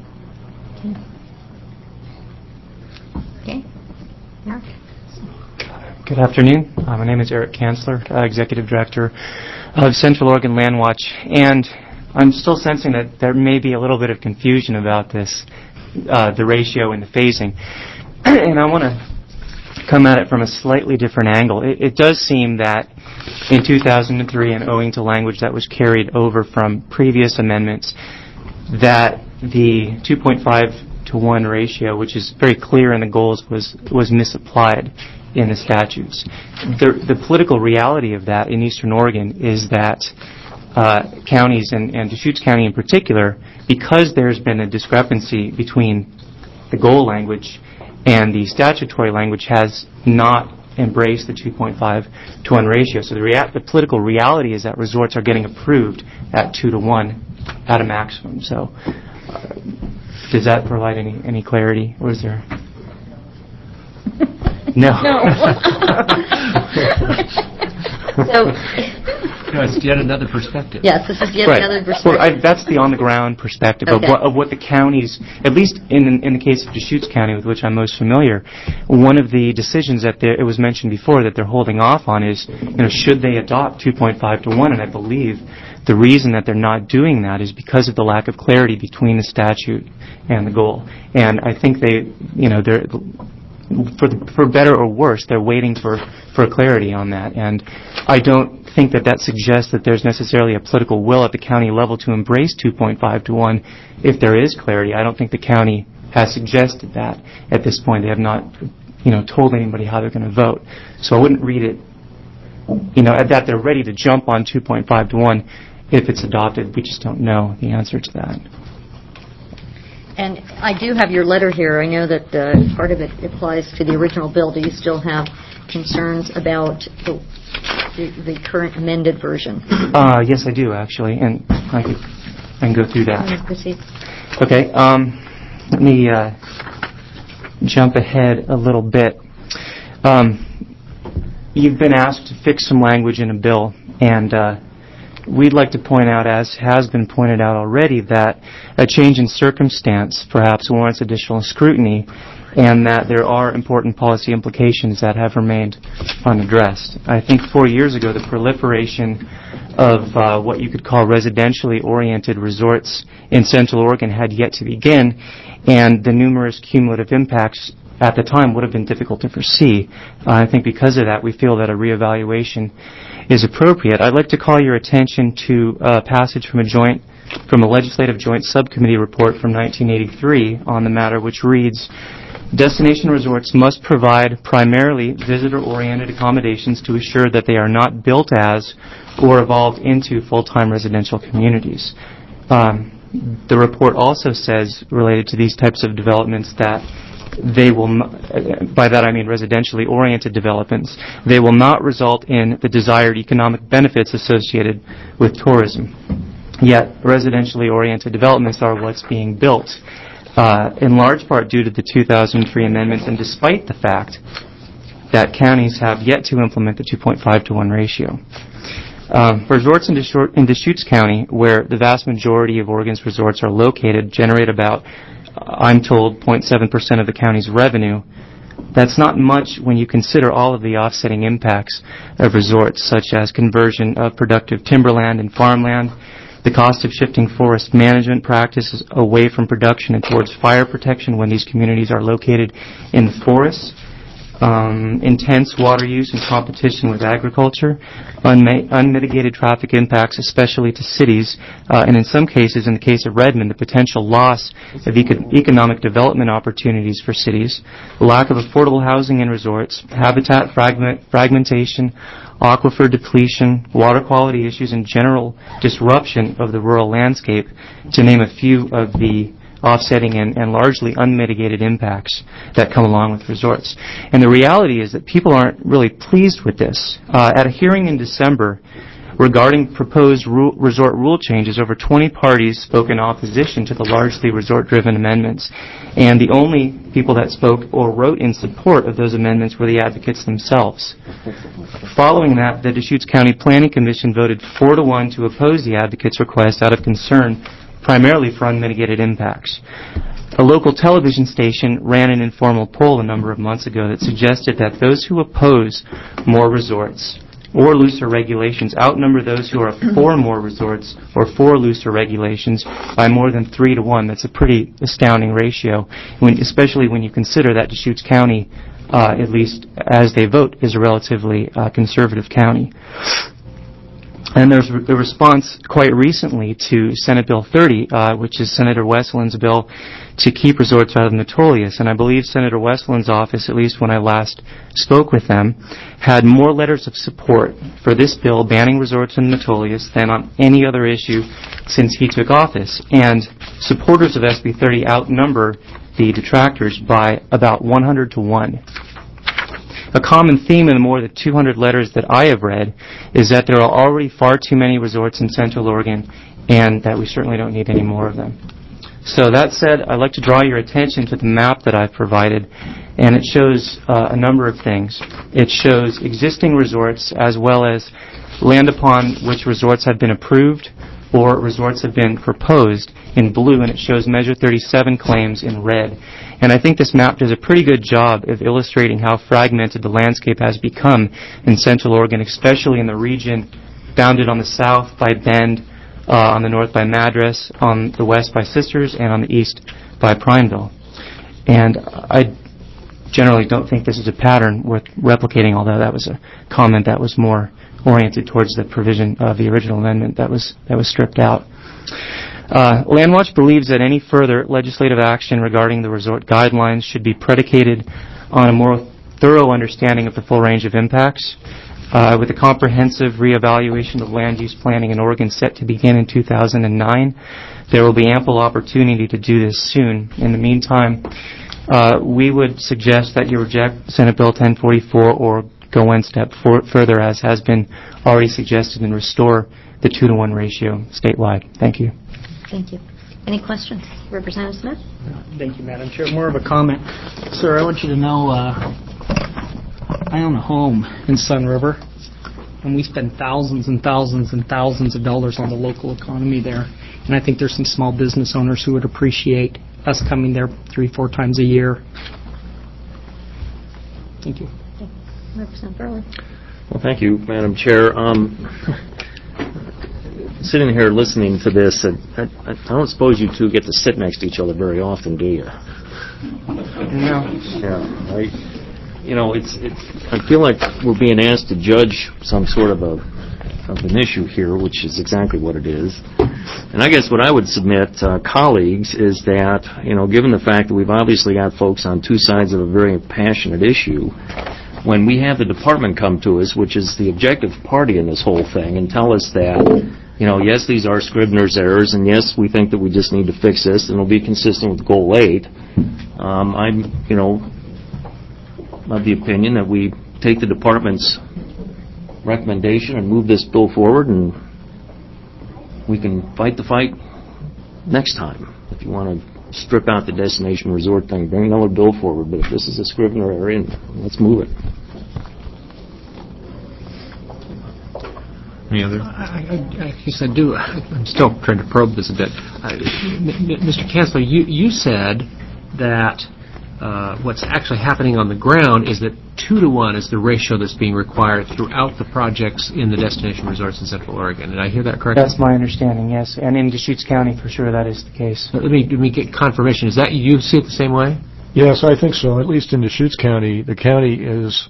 Okay. Mark? Good afternoon. Uh, my name is Eric Kanzler, uh, Executive Director of Central Oregon Land Watch, and I'm still sensing that there may be a little bit of confusion about this, uh, the ratio and the phasing. And I want to come at it from a slightly different angle. It, it does seem that in two thousand three, and owing to language that was carried over from previous amendments, that the two point five to one ratio, which is very clear in the goals, was was misapplied in the statutes. The, the political reality of that in Eastern Oregon is that uh, counties, and, and Deschutes County in particular, because there's been a discrepancy between the goal language and the statutory language, has not embraced the two point five to one ratio. So the, rea- the political reality is that resorts are getting approved at two to one at a maximum. So uh, does that provide any, any clarity, or is there... No. No. So, No, it's yet another perspective. yes, this is yet Right. another perspective. Well, I, that's the on-the-ground perspective Okay. of, what, of what the counties, at least in in the case of Deschutes County, with which I'm most familiar, one of the decisions that there, it was mentioned before that they're holding off on is, you know, should they adopt two point five to one? And I believe the reason that they're not doing that is because of the lack of clarity between the statute and the goal. And I think they, you know, they're... For, for better or worse, they're waiting for, for clarity on that. And I don't think that that suggests that there's necessarily a political will at the county level to embrace two point five to one if there is clarity. I don't think the county has suggested that at this point. They have not, you know, told anybody how they're going to vote. So I wouldn't read it, you know, that they're ready to jump on two point five to one if it's adopted. We just don't know the answer to that. And I do have your letter here. I know that uh, part of it applies to the original bill. Do you still have concerns about the, the, the current amended version? Uh, yes, I do, actually, and I can, I can go through that. Proceed. Okay, um, let me uh, jump ahead a little bit. Um, you've been asked to fix some language in a bill, and uh, we'd like to point out, as has been pointed out already, that a change in circumstance perhaps warrants additional scrutiny, and that there are important policy implications that have remained unaddressed. I think four years ago, the proliferation of uh, what you could call residentially oriented resorts in Central Oregon had yet to begin, and the numerous cumulative impacts at the time would have been difficult to foresee. Uh, I think because of that, we feel that a reevaluation is appropriate. I'd like to call your attention to a passage from a joint, from a legislative joint subcommittee report from nineteen eighty-three on the matter, which reads, destination resorts must provide primarily visitor-oriented accommodations to assure that they are not built as or evolved into full-time residential communities. Um, the report also says, related to these types of developments, that they will, n- by that I mean residentially oriented developments, they will not result in the desired economic benefits associated with tourism. Yet, residentially oriented developments are what's being built, uh, in large part due to the two thousand three amendments, and despite the fact that counties have yet to implement the two point five to one ratio. Um, resorts in, Deschutes, in Deschutes County, where the vast majority of Oregon's resorts are located, generate about, uh, I'm told, zero point seven percent of the county's revenue. That's not much when you consider all of the offsetting impacts of resorts, such as conversion of productive timberland and farmland, the cost of shifting forest management practices away from production and towards fire protection when these communities are located in the forests, um, intense water use and competition with agriculture, unma- unmitigated traffic impacts, especially to cities, uh, and in some cases, in the case of Redmond, the potential loss of eco- economic development opportunities for cities, lack of affordable housing in resorts, habitat fragment- fragmentation, aquifer depletion, water quality issues, and general disruption of the rural landscape, to name a few of the offsetting and, and largely unmitigated impacts that come along with resorts. And the reality is that people aren't really pleased with this. Uh, at a hearing in December regarding proposed ru- resort rule changes, over twenty parties spoke in opposition to the largely resort-driven amendments. And the only people that spoke or wrote in support of those amendments were the advocates themselves. Following that, the Deschutes County Planning Commission voted four to one to oppose the advocates' request out of concern primarily for unmitigated impacts. A local television station ran an informal poll a number of months ago that suggested that those who oppose more resorts or looser regulations outnumber those who are for more resorts or for looser regulations by more than three to one. That's a pretty astounding ratio, when, especially when you consider that Deschutes County, uh, at least as they vote, is a relatively uh, conservative county. And there's a response quite recently to Senate Bill thirty, uh, which is Senator Westland's bill to keep resorts out of the Metolius. And I believe Senator Westland's office, at least when I last spoke with them, had more letters of support for this bill banning resorts in the Metolius than on any other issue since he took office. And supporters of S B thirty outnumber the detractors by about one hundred to one. A common theme in the more than two hundred letters that I have read is that there are already far too many resorts in Central Oregon and that we certainly don't need any more of them. So that said, I'd like to draw your attention to the map that I've provided, and it shows uh, a number of things. It shows existing resorts as well as land upon which resorts have been approved or resorts have been proposed in blue, and it shows Measure thirty-seven claims in red. And I think this map does a pretty good job of illustrating how fragmented the landscape has become in Central Oregon, especially in the region bounded on the south by Bend, uh, on the north by Madras, on the west by Sisters, and on the east by Prineville. And I generally don't think this is a pattern worth replicating, although that was a comment that was more oriented towards the provision of the original amendment that was that was stripped out. Uh, Landwatch believes that any further legislative action regarding the resort guidelines should be predicated on a more thorough understanding of the full range of impacts. Uh, with a comprehensive reevaluation of land use planning in Oregon set to begin in two thousand nine, there will be ample opportunity to do this soon. In the meantime, uh, we would suggest that you reject Senate Bill ten forty-four or go one step for, further, as has been already suggested, and restore the two to one ratio statewide. Thank you. Thank you. Any questions? Representative Smith? Thank you, Madam Chair. More of a comment. Sir, I want you to know uh, I own a home in Sun River, and we spend thousands and thousands and thousands of dollars on the local economy there. And I think there's some small business owners who would appreciate us coming there three, four times a year. Thank you. Representative Burley. Well, thank you, Madam Chair. Um, sitting here listening to this, and I, I don't suppose you two get to sit next to each other very often, do you? No. Yeah, I, you know, it's, it's, I feel like we're being asked to judge some sort of a, of an issue here, which is exactly what it is. And I guess what I would submit, uh, colleagues, is that, you know, given the fact that we've obviously got folks on two sides of a very passionate issue, when we have the department come to us, which is the objective party in this whole thing, and tell us that, you know, yes, these are Scribner's errors, and yes, we think that we just need to fix this, and it'll be consistent with Goal eight, um, I'm, you know, of the opinion that we take the department's recommendation and move this bill forward, and we can fight the fight next time. If you want to strip out the destination resort thing, bring another bill forward, but if this is a Scribner area, let's move it. Any other? I, I, I guess I do. I'm still trying to probe this a bit. Uh, Mister Kanzler, you, you said that uh, what's actually happening on the ground is that two to one is the ratio that's being required throughout the projects in the destination resorts in Central Oregon. Did I hear that correctly? That's my understanding, yes. And in Deschutes County, for sure, that is the case. Let me, let me get confirmation. Is that, you see it the same way? Yes, I think so. At least in Deschutes County, the county is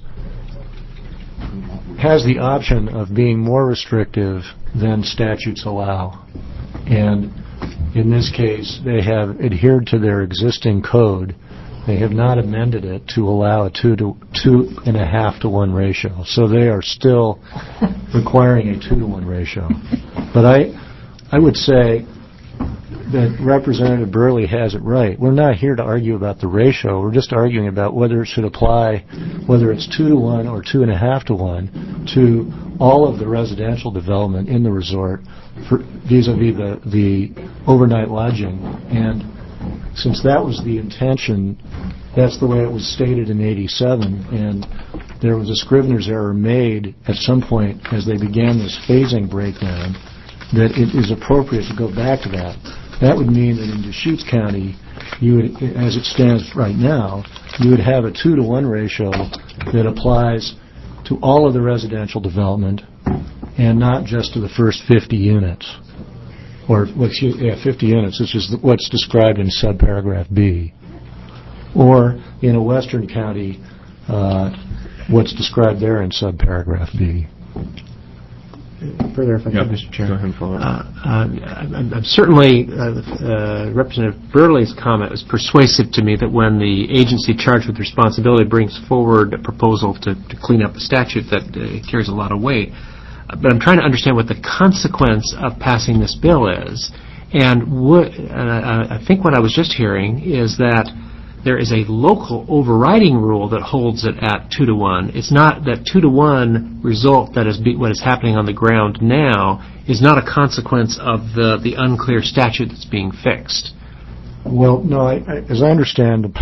has the option of being more restrictive than statutes allow. And in this case, they have adhered to their existing code. They have not amended it to allow a two to two and a half to one ratio. So they are still requiring a two to one ratio. But I, I would say that Representative Burley has it right. We're not here to argue about the ratio. We're just arguing about whether it should apply, whether it's two to one or two and a half to one, to all of the residential development in the resort for, vis-a-vis the, the overnight lodging. And since that was the intention, that's the way it was stated in eighty-seven, and there was a Scrivener's error made at some point as they began this phasing breakdown, that it is appropriate to go back to that. That would mean that in Deschutes County, you would, as it stands right now, you would have a two to one ratio that applies to all of the residential development and not just to the first fifty units. Or, excuse, yeah, fifty units, which is what's described in subparagraph B. Or, in a western county, uh, what's described there in subparagraph B. Further, if I yep. could, Mister Chair. Go ahead, follow. Uh, uh, I'm, I'm certainly, uh, uh, Representative Burley's comment was persuasive to me that when the agency charged with responsibility brings forward a proposal to, to clean up the statute, that uh, carries a lot of weight. But I'm trying to understand what the consequence of passing this bill is. And what, uh, I think what I was just hearing is that there is a local overriding rule that holds it at two to one. It's not that two to one result that is be, what is happening on the ground now is not a consequence of the, the unclear statute that's being fixed. Well, no, I, I, as I understand,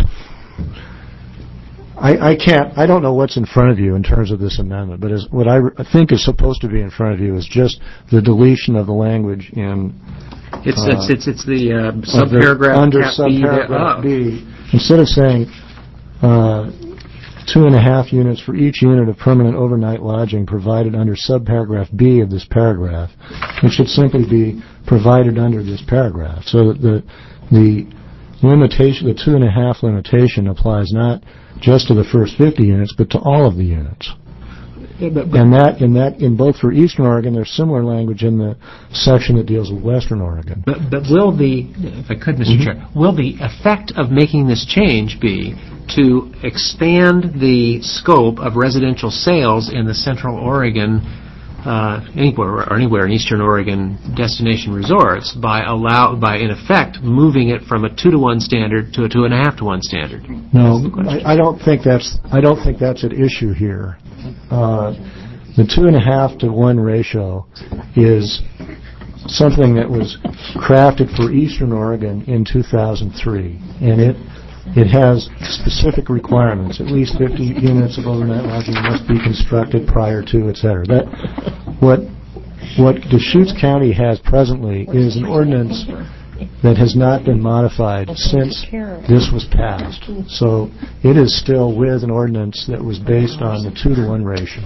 I, I can't, I don't know what's in front of you in terms of this amendment, but as, what I, I think is supposed to be in front of you is just the deletion of the language in... It's, uh, it's, it's, it's the uh, subparagraph under cap subparagraph B. B. Instead of saying uh, two and a half units for each unit of permanent overnight lodging provided under subparagraph B of this paragraph, it should simply be provided under this paragraph. So that the the limitation, the two and a half limitation, applies not just to the first fifty units, but to all of the units. Yeah, but, but and that, in that, in both for Eastern Oregon, there's similar language in the section that deals with Western Oregon. But, but will the, if I could, Mister Mm-hmm. Chair, will the effect of making this change be to expand the scope of residential sales in the Central Oregon, uh, anywhere or anywhere in Eastern Oregon destination resorts by allow, by in effect moving it from a two to one standard to a two and a half to one standard? No, I, I don't think that's, I don't think that's at issue here. Uh, the two and a half to one ratio is something that was crafted for Eastern Oregon in two thousand three, and it it has specific requirements. At least fifty units of overnight lodging must be constructed prior to, et cetera. That what what Deschutes County has presently is an ordinance that has not been modified since this was passed. So it is still with an ordinance that was based on the two to one ratio.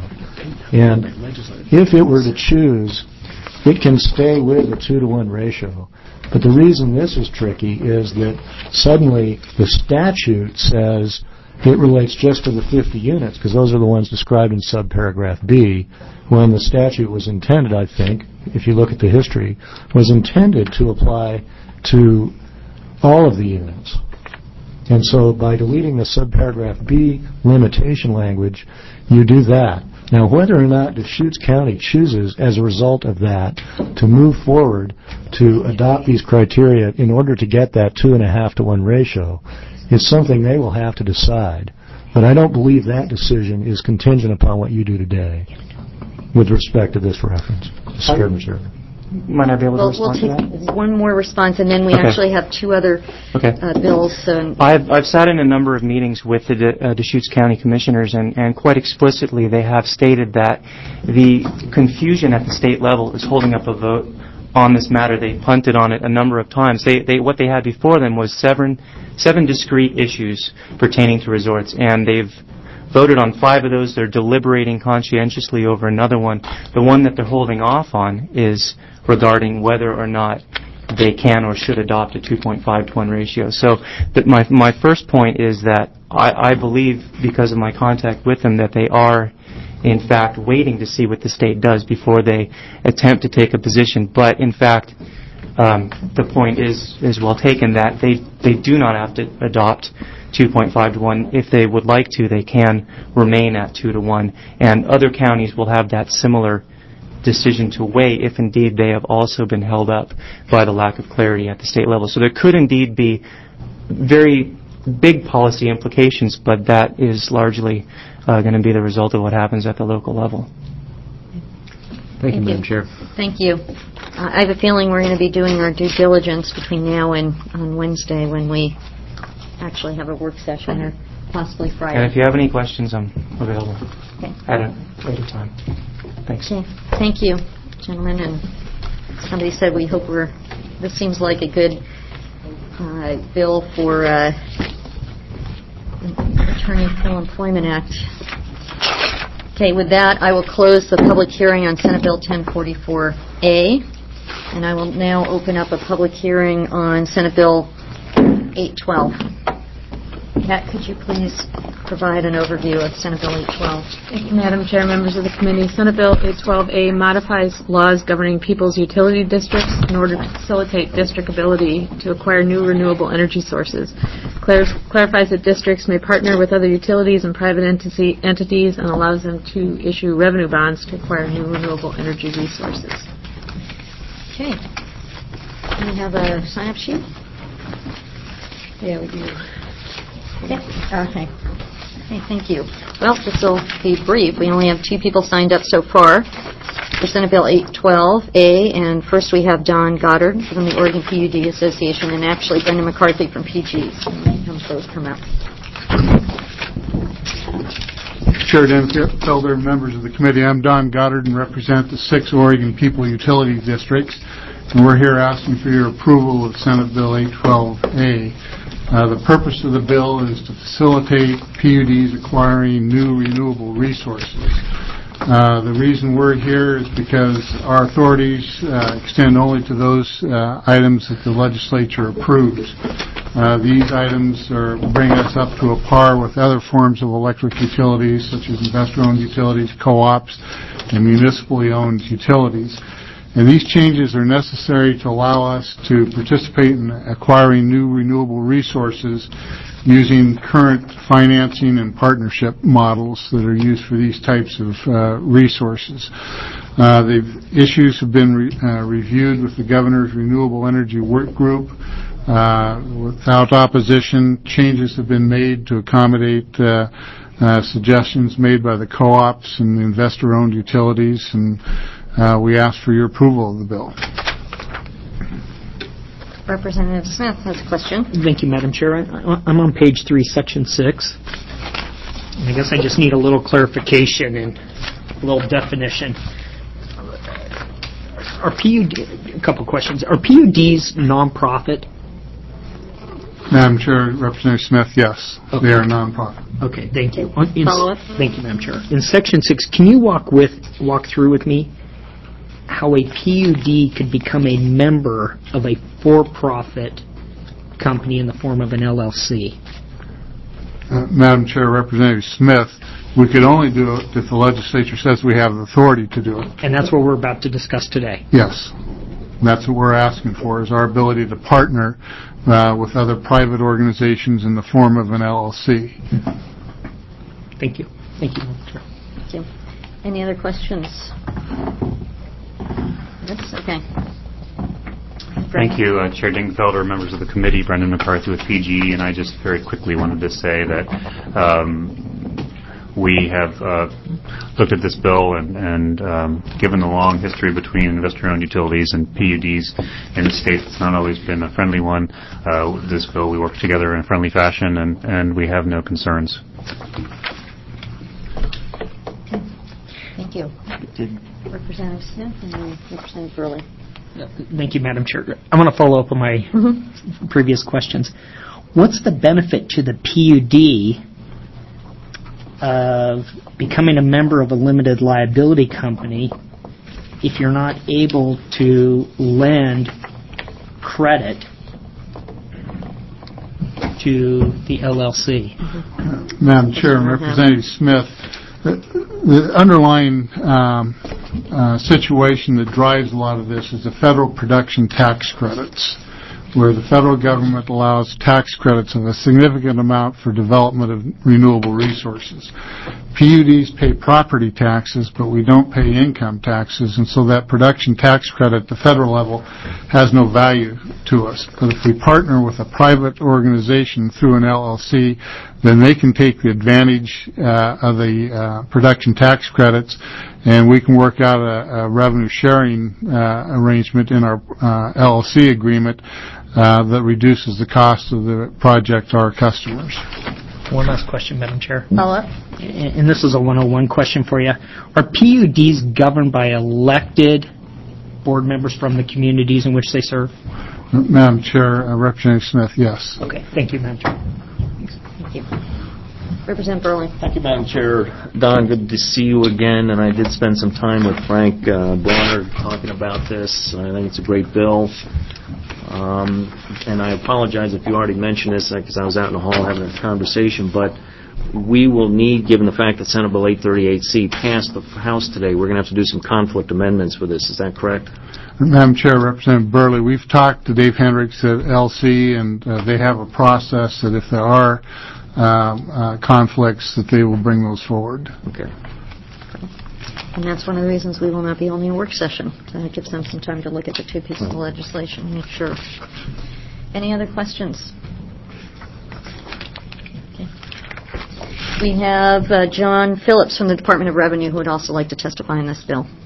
And if it were to choose, it can stay with the two to one ratio. But the reason this is tricky is that suddenly the statute says it relates just to the fifty units, because those are the ones described in subparagraph B, when the statute was intended, I think, if you look at the history, was intended to apply to all of the units. And so by deleting the subparagraph B limitation language, you do that. Now, whether or not Deschutes County chooses, as a result of that, to move forward to adopt these criteria in order to get that two and a half to one ratio is something they will have to decide. But I don't believe that decision is contingent upon what you do today with respect to this reference. Scared me, sir. Might I be able to We'll, we'll respond to take that? one more response, and then we Okay. actually have two other Okay. uh, bills. So I've, I've sat in a number of meetings with the De, uh, Deschutes County Commissioners, and, and quite explicitly they have stated that the confusion at the state level is holding up a vote on this matter. They punted on it a number of times. They, they, what they had before them was seven, seven discrete issues pertaining to resorts, and they've voted on five of those. They're deliberating conscientiously over another one. The one that they're holding off on is regarding whether or not they can or should adopt a two point five to one ratio. So that my my first point is that I, I believe, because of my contact with them, that they are in fact waiting to see what the state does before they attempt to take a position. But in fact, um, the point is is well taken that they, they do not have to adopt two point five to one. If they would like to, they can remain at two to one. And other counties will have that similar decision to weigh if indeed they have also been held up by the lack of clarity at the state level. So there could indeed be very big policy implications, but that is largely uh, going to be the result of what happens at the local level. Thank you, Madam Chair. Thank you. Uh, I have a feeling we're going to be doing our due diligence between now and on Wednesday when we actually have a work session, or possibly Friday. And if you have any questions, I'm available Okay. at a later time. Thanks. Okay. Thank you, gentlemen. And somebody said we hope we're. This seems like a good uh, bill for uh, Attorney Full Employment Act. Okay. With that, I will close the public hearing on Senate Bill ten forty-four A, and I will now open up a public hearing on Senate Bill eight twelve. Pat, could you please provide an overview of Senate Bill eight twelve? Thank you, Madam Chair, members of the committee. Senate Bill eight twelve A modifies laws governing people's utility districts in order to facilitate district ability to acquire new renewable energy sources. Clar- clarifies that districts may partner with other utilities and private entity- entities and allows them to issue revenue bonds to acquire new renewable energy resources. Okay. Do we have a sign-up sheet? Yeah, we do. Okay. Okay. Okay, thank you. Well, this will be brief. We only have two people signed up so far for Senate Bill eight twelve A, and first we have Don Goddard from the Oregon P U D Association, and actually Brenda McCarthy from P G. So have both come up. Chair Denfelder, members of the committee, I'm Don Goddard and represent the six Oregon People Utility Districts, and we're here asking for your approval of Senate Bill eight twelve A. Uh, the purpose of the bill is to facilitate P U Ds acquiring new renewable resources. Uh, the reason we're here is because our authorities uh, extend only to those uh, items that the legislature approves. Uh, these items are bring us up to a par with other forms of electric utilities, such as investor-owned utilities, co-ops, and municipally owned utilities. And these changes are necessary to allow us to participate in acquiring new renewable resources using current financing and partnership models that are used for these types of uh, resources. Uh, the issues have been re- uh, reviewed with the Governor's Renewable Energy Work Group. Uh, without opposition, changes have been made to accommodate uh, uh, suggestions made by the co-ops and investor-owned utilities, and Uh, we ask for your approval of the bill. Representative Smith has a question. Thank you, Madam Chair. I- I'm on page three, section six. And I guess I just need a little clarification and a little definition. Are P U D, a couple questions. Are P U Ds nonprofit? Madam Chair, Representative Smith, yes, Okay. they are nonprofit. Okay, thank you. In, Follow up? Thank you, Madam Chair. In section six, can you walk with walk through with me how a P U D could become a member of a for-profit company in the form of an L L C. Uh, Madam Chair, Representative Smith, we could only do it if the legislature says we have the authority to do it. And that's what we're about to discuss today. Yes. That's what we're asking for, is our ability to partner uh, with other private organizations in the form of an L L C. Thank you. Thank you, Madam Chair. Thank you. Any other questions? That's okay. Thank you, uh, Chair Dingfelder, members of the committee, Brendan McCarthy with P G E, and I just very quickly wanted to say that um, we have uh, looked at this bill and, and um, given the long history between investor-owned utilities and P U Ds in the state, it's not always been a friendly one. Uh, with this bill, we work together in a friendly fashion, and, and we have no concerns. Thank you. Representative Smith and then Representative Burley. Thank you, Madam Chair. I want to follow up on my mm-hmm. previous questions. What's the benefit to the P U D of becoming a member of a limited liability company if you're not able to lend credit to the L L C? Mm-hmm. Madam Chair and Representative Smith, the, the underlying um, uh, situation that drives a lot of this is the federal production tax credits, where the federal government allows tax credits of a significant amount for development of renewable resources. P U Ds pay property taxes, but we don't pay income taxes, and so that production tax credit at the federal level has no value to us. But if we partner with a private organization through an L L C, then they can take the advantage uh, of the uh, production tax credits, and we can work out a, a revenue sharing uh, arrangement in our uh, L L C agreement uh, that reduces the cost of the project to our customers. One last question, Madam Chair. Follow up. And this is a one oh one question for you. Are P U Ds governed by elected board members from the communities in which they serve? Madam Chair, uh, Representative Smith, yes. Okay. Thank you, Madam Chair. Thank you. Representative Burley. Thank you, Madam Chair. Don, good to see you again, and I did spend some time with Frank uh, Bronner talking about this. I think it's a great bill. Um, and I apologize if you already mentioned this because I was out in the hall having a conversation, but we will need, given the fact that Senate Bill eight thirty-eight C passed the House today, we're going to have to do some conflict amendments for this. Is that correct? Madam Chair, Representative Burley, we've talked to Dave Hendricks at L C, and uh, they have a process that if there are um, uh, conflicts, that they will bring those forward. Okay. And that's one of the reasons we will not be holding a work session. That gives them some time to look at the two pieces of legislation and make sure. Any other questions? Okay. We have uh, John Phillips from the Department of Revenue who would also like to testify on this bill.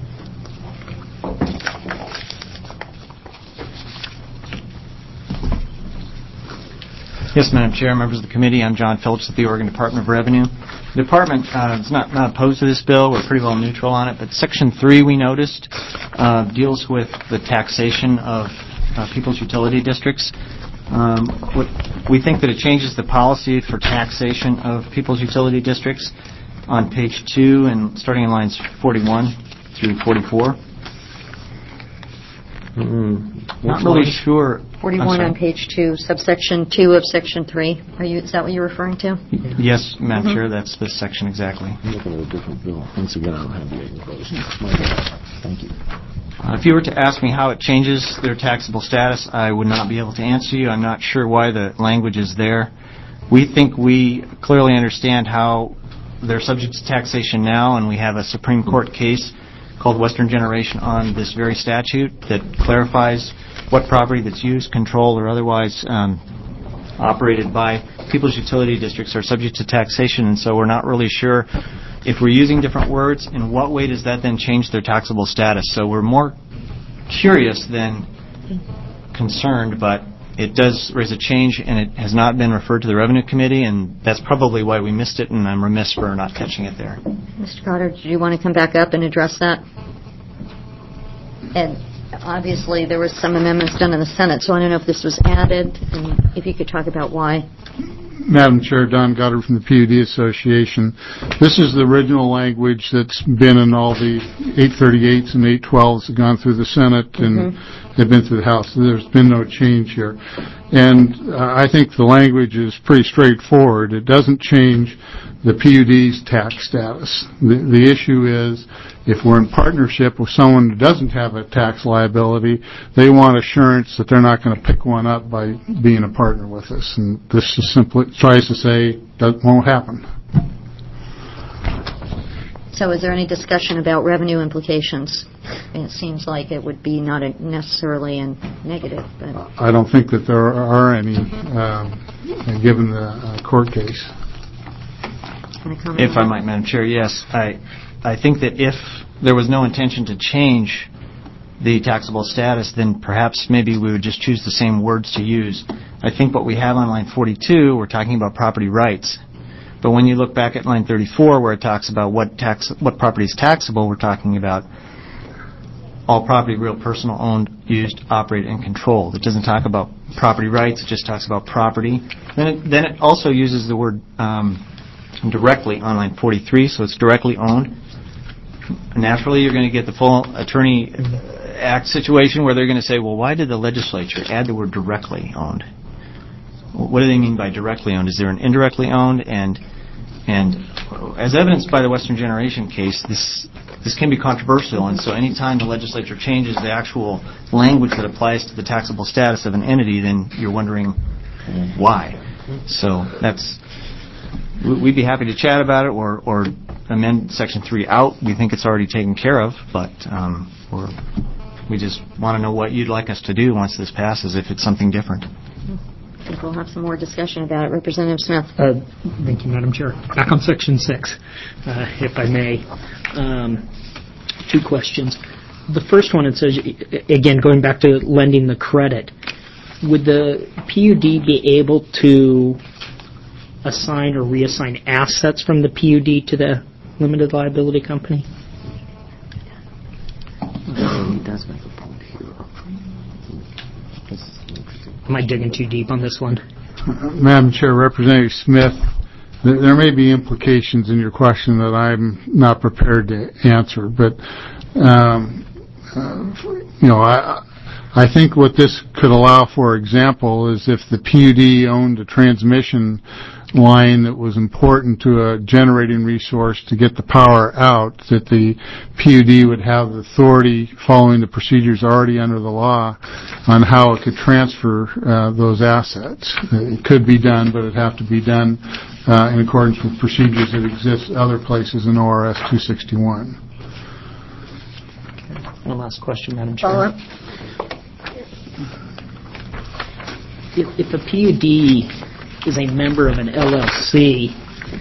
Yes, Madam Chair, members of the committee, I'm John Phillips with the Oregon Department of Revenue. The department uh, is not, not opposed to this bill. We're pretty well neutral on it. But Section three, we noticed, uh, deals with the taxation of uh, people's utility districts. Um, what, we think that it changes the policy for taxation of people's utility districts on page two and starting in lines forty-one through forty-four. Mm-hmm. Not really sure. forty-one on page two, subsection two of section three. Are you? Is that what you're referring to? Yes, Madam Mm-hmm. Chair, that's this section exactly. I'm looking at a different bill. Once again, I don't have the information. Thank you. Uh, if you were to ask me how it changes their taxable status, I would not be able to answer you. I'm not sure why the language is there. We think we clearly understand how they're subject to taxation now, and we have a Supreme Court case called Western Generation on this very statute that clarifies what property that's used, controlled, or otherwise um, operated by people's utility districts are subject to taxation. And so we're not really sure if we're using different words, in what way does that then change their taxable status. So we're more curious than concerned, but it does raise a change, and it has not been referred to the Revenue Committee, and that's probably why we missed it, and I'm remiss for not catching it there. Mister Goddard, do you want to come back up and address that? And obviously there was some amendments done in the Senate, so I don't know if this was added, and if you could talk about why. Madam Chair, Don Goddard from the P U D Association. This is the original language that's been in all the eight thirty-eights and eight twelves that have gone through the Senate and Mm-hmm. have been through the House. There's been no change here. And uh, I think the language is pretty straightforward. It doesn't change the P U D's tax status. The, the issue is, if we're in partnership with someone who doesn't have a tax liability, they want assurance that they're not going to pick one up by being a partner with us. And this is simply tries to say that won't happen. So is there any discussion about revenue implications? It seems like it would be not a necessarily a negative, but... I don't think that there are any, um, given the uh, court case. If I might, Madam Chair, yes. I I think that if there was no intention to change the taxable status, then perhaps maybe we would just choose the same words to use. I think what we have on line forty-two, we're talking about property rights. But when you look back at line thirty-four, where it talks about what tax, what property is taxable, we're talking about all property, real, personal, owned, used, operated, and controlled. It doesn't talk about property rights. It just talks about property. Then it, then it also uses the word um, directly on line forty-three, so it's directly owned. Naturally, you're going to get the full Attorney Act situation where they're going to say, well, why did the legislature add the word directly owned? What do they mean by directly owned? Is there an indirectly owned? And and as evidenced by the Western Generation case, this this can be controversial, and so any time the legislature changes the actual language that applies to the taxable status of an entity, then you're wondering why. So that's we'd be happy to chat about it or, or amend Section three out. We think it's already taken care of, but um, we're, we just want to know what you'd like us to do once this passes, if it's something different. I think we'll have some more discussion about it. Representative Smith. Uh, thank you, Madam Chair. Back on Section six, uh, if I may. Um, two questions. The first one, it says, again, going back to lending the credit, would the P U D be able to assign or reassign assets from the P U D to the limited liability company? Am I digging too deep on this one? Madam Chair, Representative Smith, there, there may be implications in your question that I'm not prepared to answer, but um, uh, you know, I I think what this could allow, for example, is if the P U D owned a transmission line that was important to a generating resource to get the power out, that the P U D would have the authority, following the procedures already under the law, on how it could transfer uh, those assets. It could be done, but it'd have to be done uh, in accordance with procedures that exist other places in O R S two sixty-one. One last question, Madam Chair. Follow-up. If, if a P U D is a member of an L L C,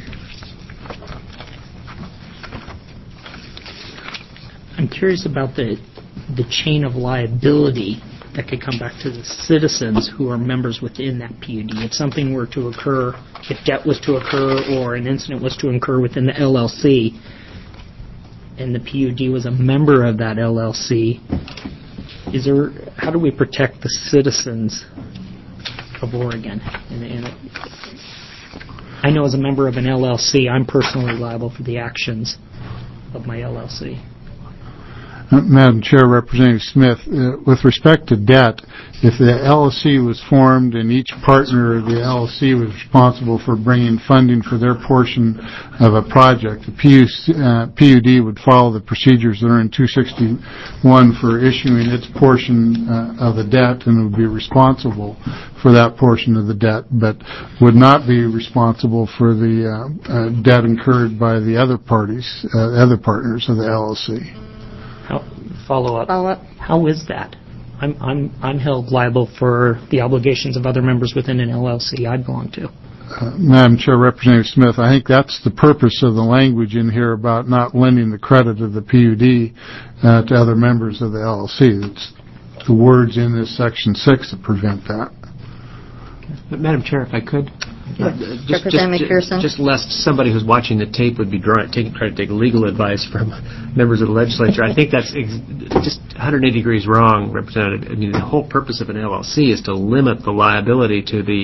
I'm curious about the the chain of liability that could come back to the citizens who are members within that P U D. If something were to occur, if debt was to occur or an incident was to occur within the L L C, and the P U D was a member of that L L C, is there, how do we protect the citizens of Oregon? And, and it, I know as a member of an L L C, I'm personally liable for the actions of my L L C. Uh, Madam Chair, Representative Smith, uh, with respect to debt, if the L L C was formed and each partner of the L L C was responsible for bringing funding for their portion of a project, the P U C, uh, P U D would follow the procedures that are in two sixty-one for issuing its portion uh, of the debt, and would be responsible for that portion of the debt, but would not be responsible for the uh, uh, debt incurred by the other parties, uh, other partners of the L L C. How, follow up. Follow up. How is that? I'm I'm I'm held liable for the obligations of other members within an L L C I belong to. Uh, Madam Chair, Representative Smith, I think that's the purpose of the language in here about not lending the credit of the P U D uh, to other members of the L L C. It's the words in this Section six that prevent that. But Madam Chair, if I could, Yes. uh, just, Representative just, McPherson. just lest somebody who's watching the tape would be drawing, taking, trying to take legal advice from members of the legislature. I think that's ex- just one hundred eighty degrees wrong, Representative. I mean, the whole purpose of an L L C is to limit the liability to the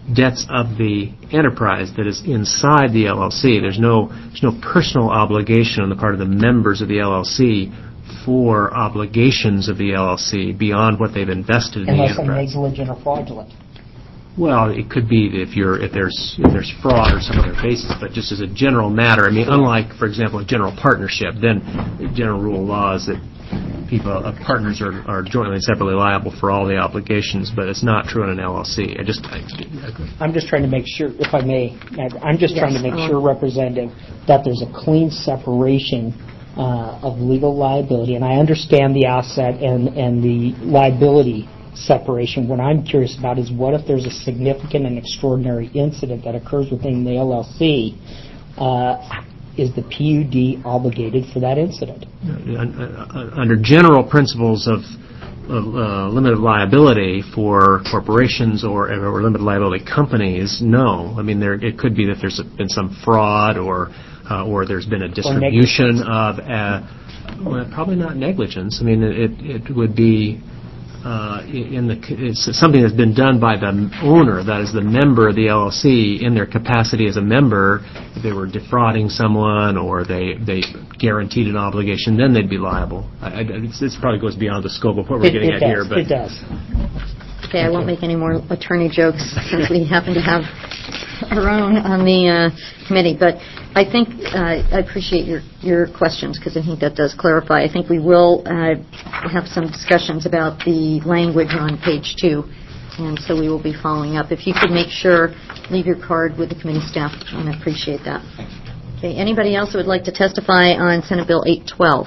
debts of the enterprise that is inside the L L C. There's no there's no personal obligation on the part of the members of the L L C for obligations of the L L C beyond what they've invested in Unless the they're enterprise. negligent or fraudulent. Well, it could be if you're if there's if there's fraud or some other basis, but just as a general matter, I mean, unlike, for example, a general partnership, then the general rule of law is that people, uh, partners are, are jointly and separately liable for all the obligations, but it's not true in an L L C. I just, I, I, I'm just trying to make sure, if I may, I'm just trying to make Yes. sure, Representative, that there's a clean separation uh, of legal liability, and I understand the asset and, and the liability separation. What I'm curious about is what if there's a significant and extraordinary incident that occurs within the L L C, uh, is the P U D obligated for that incident? under general principles of, of uh, limited liability for corporations or, or limited liability companies, no. I mean, there it could be that there's been some fraud or uh, or there's been a distribution of, uh, well, probably not negligence. I mean, it it would be uh, in the it's something that's been done by the owner, that is the member of the L L C in their capacity as a member. If they were defrauding someone or they they guaranteed an obligation, then they'd be liable. I, I, it's, this probably goes beyond the scope of what we're It, getting it at does. here. But It does. Okay, I won't make any more attorney jokes since we happen to have our own on the uh, committee. But I think uh, I appreciate your, your questions because I think that does clarify. I think we will uh, have some discussions about the language on page two, and so we will be following up. If you could make sure, leave your card with the committee staff, and I appreciate that. Okay, anybody else who would like to testify on Senate Bill eight twelve?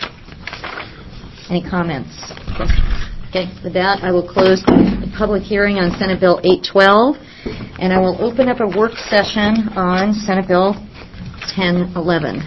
Any comments? Okay, with that, I will close the public hearing on Senate Bill eight twelve, and I will open up a work session on Senate Bill ten eleven.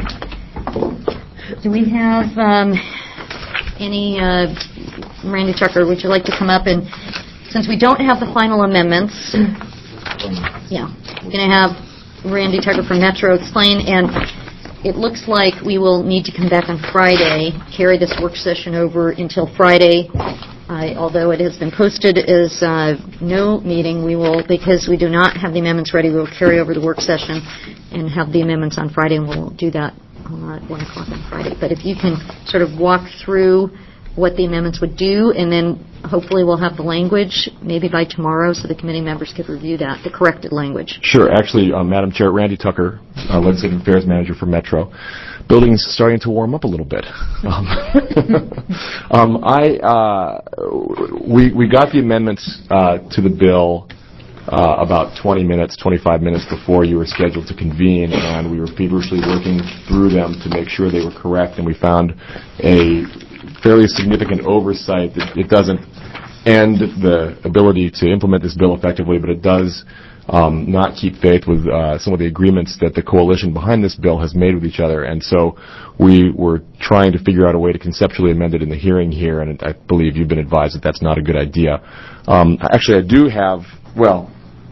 Do we have um, any, uh, Randy Tucker, would you like to come up? And since we don't have the final amendments, yeah, we're going to have Randy Tucker from Metro explain, and it looks like we will need to come back on Friday, carry this work session over until Friday. Uh, although it has been posted as uh, no meeting, we will, because we do not have the amendments ready, we will carry over the work session and have the amendments on Friday, and we'll do that uh, at one o'clock on Friday. But if you can sort of walk through what the amendments would do, and then hopefully we'll have the language maybe by tomorrow so the committee members could review that, the corrected language. Sure. Actually, um, Madam Chair, Randy Tucker, uh, Legislative Affairs Manager for Metro. Building's starting to warm up a little bit. Um, um, I uh, we we got the amendments uh, to the bill uh, about twenty minutes, twenty-five minutes before you were scheduled to convene, and we were feverishly working through them to make sure they were correct, and we found a fairly significant oversight that it doesn't end the ability to implement this bill effectively, but it does um, not keep faith with uh, some of the agreements that the coalition behind this bill has made with each other. And so we were trying to figure out a way to conceptually amend it in the hearing here, and I believe you've been advised that that's not a good idea. Um, actually, I do have, well,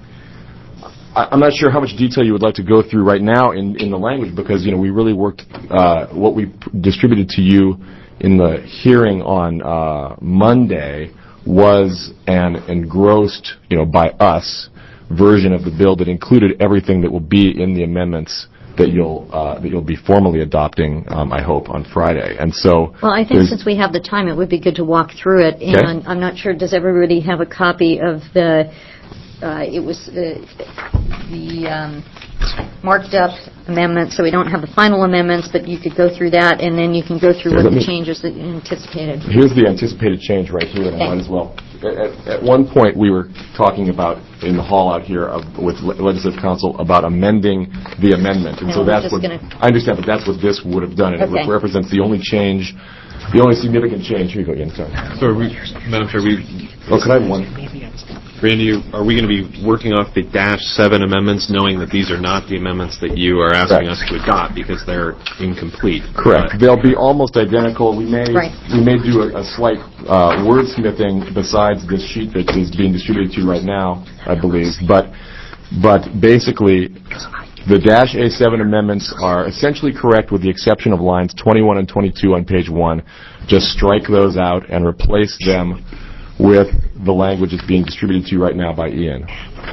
I, I'm not sure how much detail you would like to go through right now in, in the language, because, you know, we really worked, uh, what we distributed to you in the hearing on uh, Monday was an engrossed, you know, by us, version of the bill that included everything that will be in the amendments that you'll uh, that you'll be formally adopting, um, I hope, on Friday. And so, well, I think since we have the time, it would be good to walk through it. And okay. I'm not sure, does everybody have a copy of the? Uh, it was uh, the um, marked up amendments, so we don't have the final amendments, but you could go through that, and then you can go through Here, what the me, changes that you anticipated. Here's the anticipated change right here, and I might as well. At, at one point, we were talking about in the hall out here of, with Legislative Council about amending the amendment, and No, so that's what gonna... I understand. But that's what this would have done, and okay. it represents the only change, the only significant change. Here you go again, sorry. So, are we, Madam Chair, we. Oh, could I have one? Randy, are we going to be working off the dash seven amendments, knowing that these are not the amendments that you are asking Correct. us to adopt because they're incomplete? Correct. But they'll be almost identical. We may right. we may do a, a slight uh, wordsmithing besides this sheet that is being distributed to you right now, I believe. But but basically, the dash A seven amendments are essentially correct with the exception of lines twenty-one and twenty-two on page one. Just strike those out and replace them with the language that's being distributed to you right now by Ian.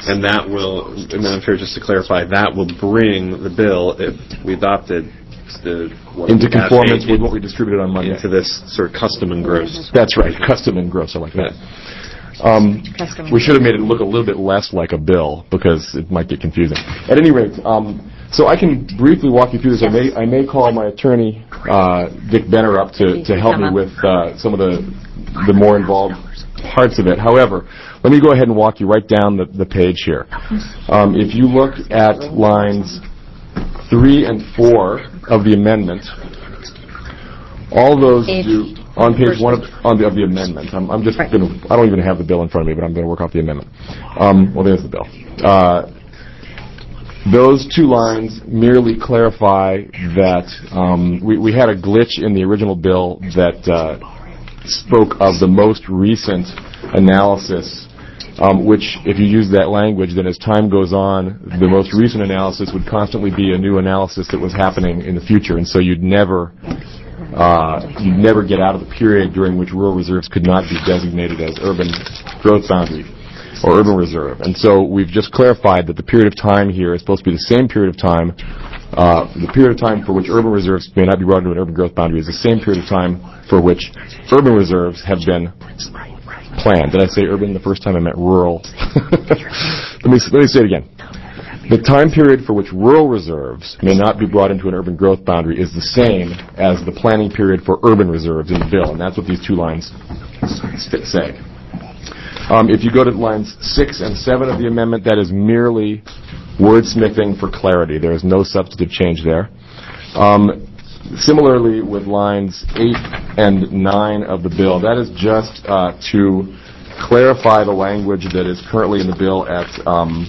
And that will, and Madam Chair, just to clarify, that will bring the bill, if we adopted the... what Into we got conformance made with what we distributed on Monday. Into this sort of custom and gross. That's right, custom and gross, I like that. Um, we should have made it look a little bit less like a bill because it might get confusing. At any rate, um, so I can briefly walk you through this. Yes. I may I may call my attorney, uh, Dick Benner, up to, to help me with uh, some of the the more involved parts of it. However, let me go ahead and walk you right down the, the page here. Um, if you look at lines three and four of the amendment, all those do... On page one of, on the, of the amendment, I'm, I'm just right. going to, I don't even have the bill in front of me, but I'm going to work off the amendment. Um, well, there's the bill. Uh, those two lines merely clarify that um, we, we had a glitch in the original bill that uh, spoke of the most recent analysis, um, which, if you use that language, then as time goes on, the most recent analysis would constantly be a new analysis that was happening in the future, and so you'd never... Uh, you'd never get out of the period during which rural reserves could not be designated as urban growth boundary or urban reserve. And so we've just clarified that the period of time here is supposed to be the same period of time. Uh, the period of time for which urban reserves may not be brought into an urban growth boundary is the same period of time for which urban reserves have been planned. Did I say urban the first time? I meant rural. let me let me say it again. The time period for which rural reserves may not be brought into an urban growth boundary is the same as the planning period for urban reserves in the bill, and that's what these two lines say. Um, if you go to lines six and seven of the amendment, that is merely wordsmithing for clarity. There is no substantive change there. Um, similarly, with lines eight and nine of the bill, that is just uh, to clarify the language that is currently in the bill at... Um,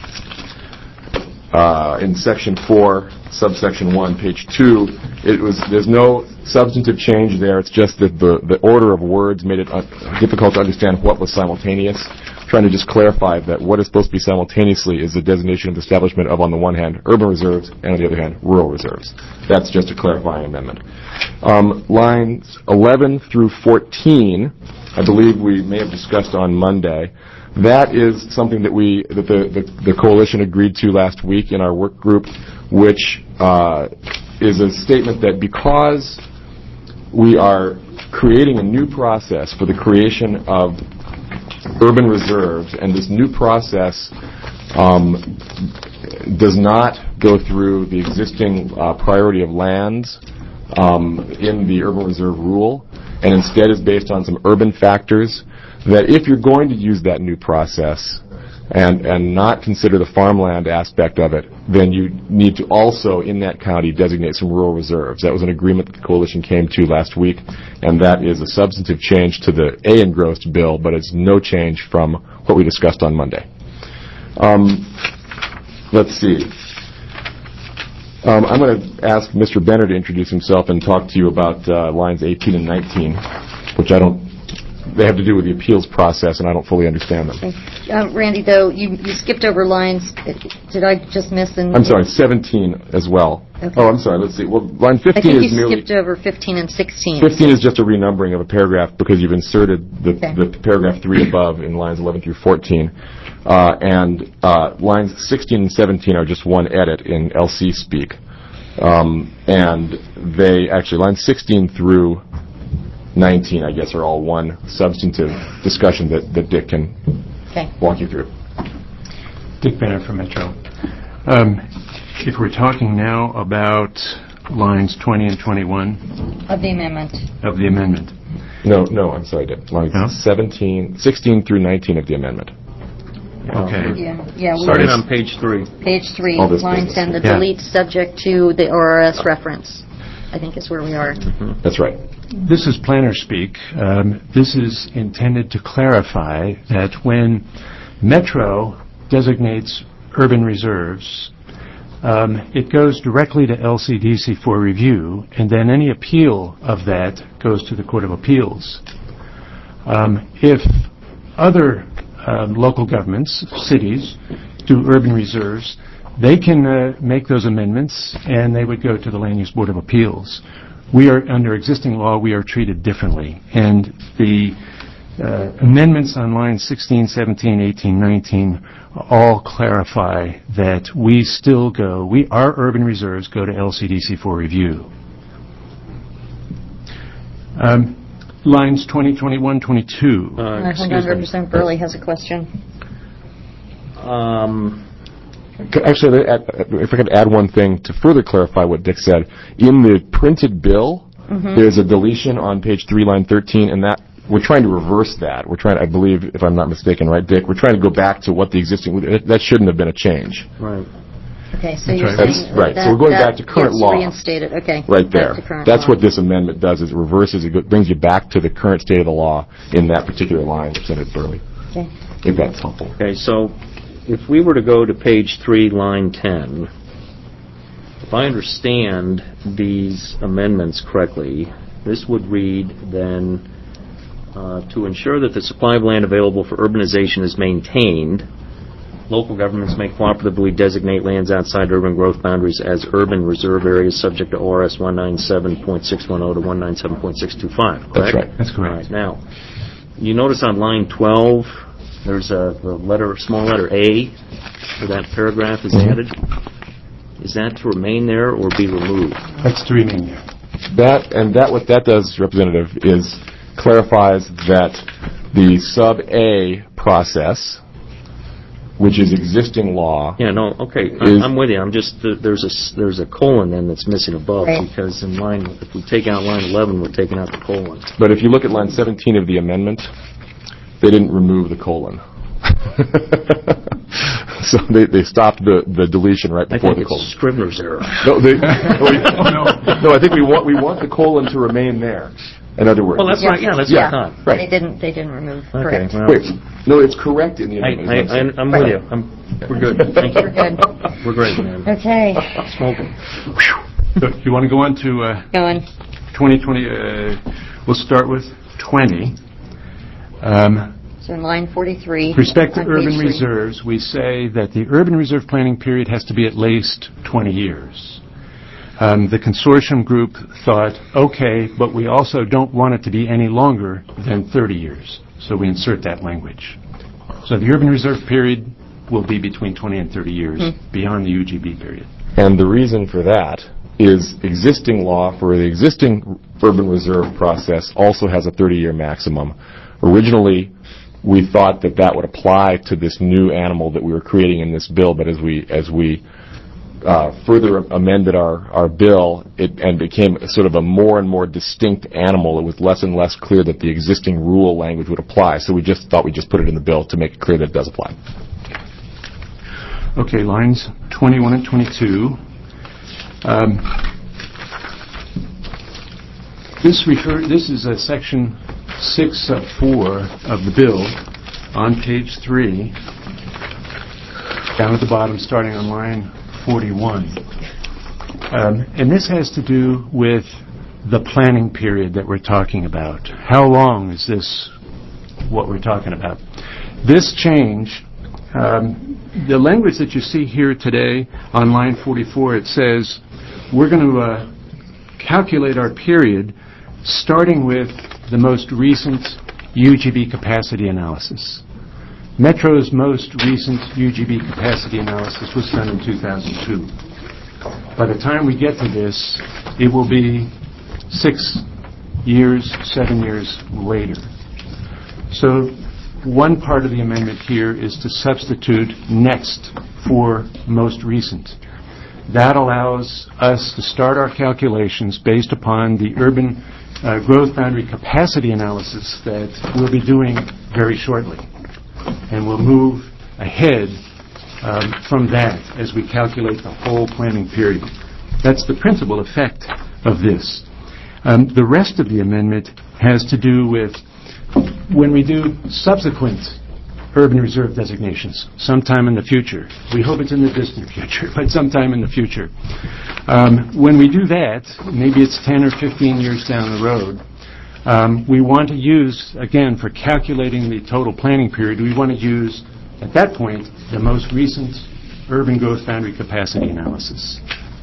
Uh, in section four, subsection one, page two, it was there's no substantive change there. It's just that the, the order of words made it uh, difficult to understand what was simultaneous. I'm trying to just clarify that what is supposed to be simultaneously is the designation of the establishment of, on the one hand, urban reserves, and on the other hand, rural reserves. That's just a clarifying amendment. Um, lines eleven through fourteen, I believe we may have discussed on Monday. That is something that we that the, the, the coalition agreed to last week in our work group, which uh, is a statement that because we are creating a new process for the creation of urban reserves, and this new process um, does not go through the existing uh, priority of lands um, in the urban reserve rule, and instead is based on some urban factors, that if you're going to use that new process and, and not consider the farmland aspect of it, then you need to also, in that county, designate some rural reserves. That was an agreement that the coalition came to last week, and that is a substantive change to the A engrossed bill, but it's no change from what we discussed on Monday. Um, let's see. Um, I'm going to ask Mister Benner to introduce himself and talk to you about uh, lines eighteen and nineteen, which I don't They have to do with the appeals process, and I don't fully understand them. Okay. Uh, Randy, though, you, you skipped over lines. Did I just miss? In I'm sorry, seventeen as well. Okay. Oh, I'm sorry. Let's see. Well, line fifteen I think is you merely... skipped over fifteen and sixteen. fifteen is just a renumbering of a paragraph because you've inserted the, okay. the paragraph three above in lines eleven through fourteen. Uh, and uh, lines sixteen and seventeen are just one edit in L C speak. Um, and they actually, lines sixteen through nineteen, I guess, are all one substantive discussion that, that Dick can okay. walk you through. Dick Benner from Metro. Um, if we're talking now about lines twenty and twenty-one of the amendment. Of the amendment. No, no, I'm sorry, Dick. Lines no? seventeen, sixteen through nineteen of the amendment. Okay. Yeah, yeah. Starting on page three. Page three, line business. ten, the yeah. delete subject to the O R S reference, I think is where we are. Mm-hmm. That's right. This is planner speak. Um, this is intended to clarify that when Metro designates urban reserves, um, it goes directly to L C D C for review, and then any appeal of that goes to the Court of Appeals. Um, if other um, local governments, cities, do urban reserves, they can uh, make those amendments, and they would go to the Land Use Board of Appeals. We are, under existing law, we are treated differently, and the uh, amendments on lines sixteen, seventeen, eighteen, nineteen all clarify that we still go, we our urban reserves go to L C D C for review. Um, lines twenty, twenty-one, twenty-two. Uh, hold on, Representative Burley has a question. Um, Actually, if I could add one thing to further clarify what Dick said. In the printed bill, mm-hmm. there's a deletion on page three, line thirteen, and that we're trying to reverse that. We're trying, I believe, if I'm not mistaken, right, Dick? We're trying to go back to what the existing, that shouldn't have been a change. Right. Okay, so you're That's saying right. that, so we're going that back to current gets law. Reinstated. Okay. Right there. That's law. what this amendment does. Is it reverses. It brings you back to the current state of the law in that particular line, Representative Burley. Okay. If that's helpful. Okay. So, if we were to go to page three, line ten, if I understand these amendments correctly, this would read then uh, to ensure that the supply of land available for urbanization is maintained. Local governments may cooperatively designate lands outside urban growth boundaries as urban reserve areas subject to O R S one ninety-seven point six ten to one ninety-seven point six two five, correct? That's right. That's correct. All right, now, you notice on line twelve, there's a the letter, small letter A, where that paragraph is mm-hmm. added. Is that to remain there or be removed? That's to remain there. That, and that, what that does, Representative, is clarifies that the sub-A process, which is existing law. Yeah, no, okay, I'm, I'm with you. I'm just, there's a, there's a colon then that's missing above, right. because in line, if we take out line eleven, we're taking out the colon. But if you look at line seventeen of the amendment, they didn't remove the colon. So they, they stopped the, the deletion right before the colon. I think it's Scrivener's error. No, they, no, we, no, no, I think we want, we want the colon to remain there. In other words. Well, that's yeah. right, yeah, that's yeah. what I thought. Right. They didn't, they didn't remove, Okay, correct. well, Wait, no, it's correct in the I, amendment. I, I, I'm with you. I'm, we're good. Thank you. We're good. We're great, man. Okay. Smoking. So you want to go on to uh, Going. twenty twenty? Uh, we'll start with twenty. Um, So in line forty-three. With respect to on urban page three. reserves, we say that the urban reserve planning period has to be at least twenty years. Um, the consortium group thought, okay, but we also don't want it to be any longer than thirty years. So we insert that language. So the urban reserve period will be between twenty and thirty years, mm-hmm. beyond the U G B period. And the reason for that is existing law for the existing urban reserve process also has a thirty-year maximum. Originally, we thought that that would apply to this new animal that we were creating in this bill, but as we as we uh, further amended our, our bill, it and became sort of a more and more distinct animal, it was less and less clear that the existing rule language would apply. So we just thought we'd just put it in the bill to make it clear that it does apply. Okay, lines twenty-one and twenty-two. Um, this refer this is a section six of four of the bill on page three, down at the bottom, starting on line forty-one. Um, and this has to do with the planning period that we're talking about. How long is this, what we're talking about? This change, um, the language that you see here today on line forty-four, it says we're going to uh, calculate our period starting with the most recent U G B capacity analysis. Metro's most recent U G B capacity analysis was done in two thousand two. By the time we get to this, it will be six years, seven years later. So one part of the amendment here is to substitute next for most recent. That allows us to start our calculations based upon the urban Uh, growth boundary capacity analysis that we'll be doing very shortly. And we'll move ahead um, from that as we calculate the whole planning period. That's the principal effect of this. Um, the rest of the amendment has to do with when we do subsequent urban reserve designations sometime in the future. We hope it's in the distant future, but sometime in the future. Um, when we do that, maybe it's ten or fifteen years down the road, um, we want to use, again, for calculating the total planning period, we want to use, at that point, the most recent urban growth boundary capacity analysis.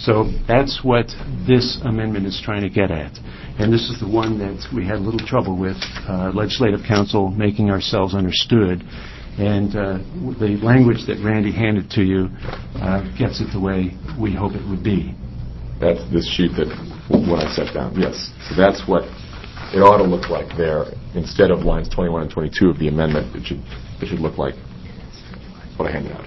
So that's what this amendment is trying to get at. And this is the one that we had a little trouble with, uh, Legislative Council making ourselves understood. And uh, the language that Randy handed to you uh, gets it the way we hope it would be. That's this sheet that what I set down, yes. So that's what it ought to look like there. Instead of lines twenty-one and twenty-two of the amendment, it should, it should look like what I handed out.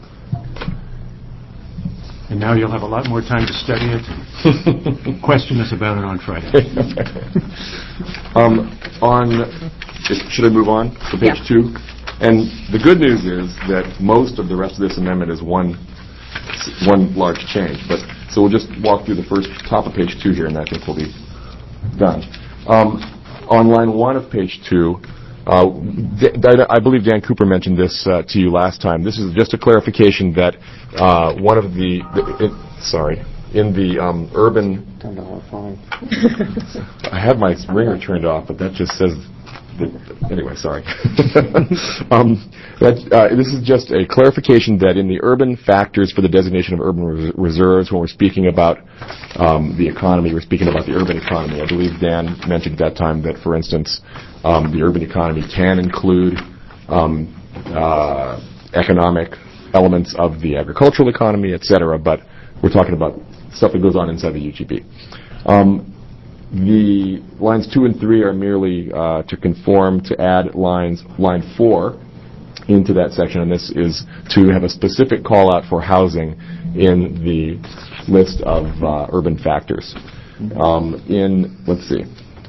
And now you'll have a lot more time to study it. Question us about it on Friday. um, on, should I move on to page Yeah. two? And the good news is that most of the rest of this amendment is one one large change. But so we'll just walk through the first top of page two here, and I think we'll be done. Um, on line one of page two, uh, I believe Dan Cooper mentioned this uh, to you last time. This is just a clarification that uh, one of the, the it, sorry, in the um, urban. I have my ringer turned off, but that just says. That, anyway, sorry. um, that, uh, this is just a clarification that in the urban factors for the designation of urban res- reserves, when we're speaking about um, the economy, we're speaking about the urban economy. I believe Dan mentioned at that time that, for instance, um, the urban economy can include um, uh, economic elements of the agricultural economy, et cetera, but we're talking about stuff that goes on inside the U G B. Um, The lines two and three are merely uh, to conform to add lines line four into that section, and this is to have a specific call out for housing in the list of uh, urban factors. Um, in let's see.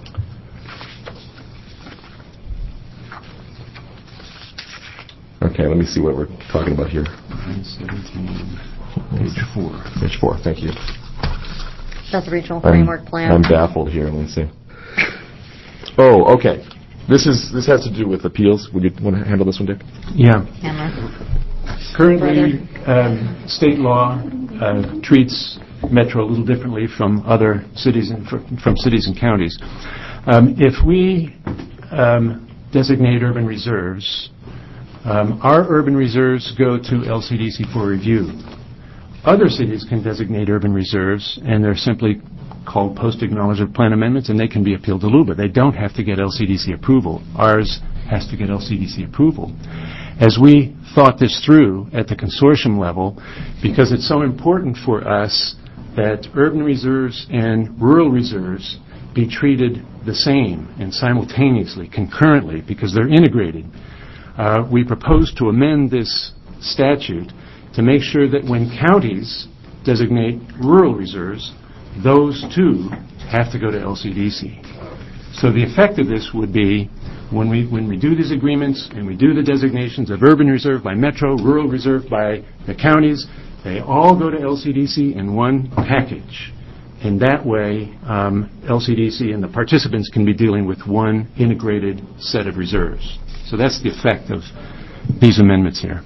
Okay, let me see what we're talking about here. Line seventeen, page four. Page four. Thank you. That's the regional I'm, framework plan. I'm baffled here. Let me see. Oh, okay. This is this has to do with appeals. Would you want to handle this one, Dick? Yeah. Hammer. Currently, um, state law uh, treats Metro a little differently from other cities and fr- from cities and counties. Um, if we um, designate urban reserves, um, our urban reserves go to L C D C for review. Other cities can designate urban reserves, and they're simply called post-acknowledgement plan amendments, and they can be appealed to L U B A. They don't have to get L C D C approval. Ours has to get L C D C approval. As we thought this through at the consortium level, because it's so important for us that urban reserves and rural reserves be treated the same and simultaneously, concurrently, because they're integrated, uh, we propose to amend this statute to make sure that when counties designate rural reserves, those too have to go to L C D C. So the effect of this would be when we when we do these agreements and we do the designations of urban reserve by Metro, rural reserve by the counties, they all go to L C D C in one package. And that way, um, L C D C and the participants can be dealing with one integrated set of reserves. So that's the effect of these amendments here.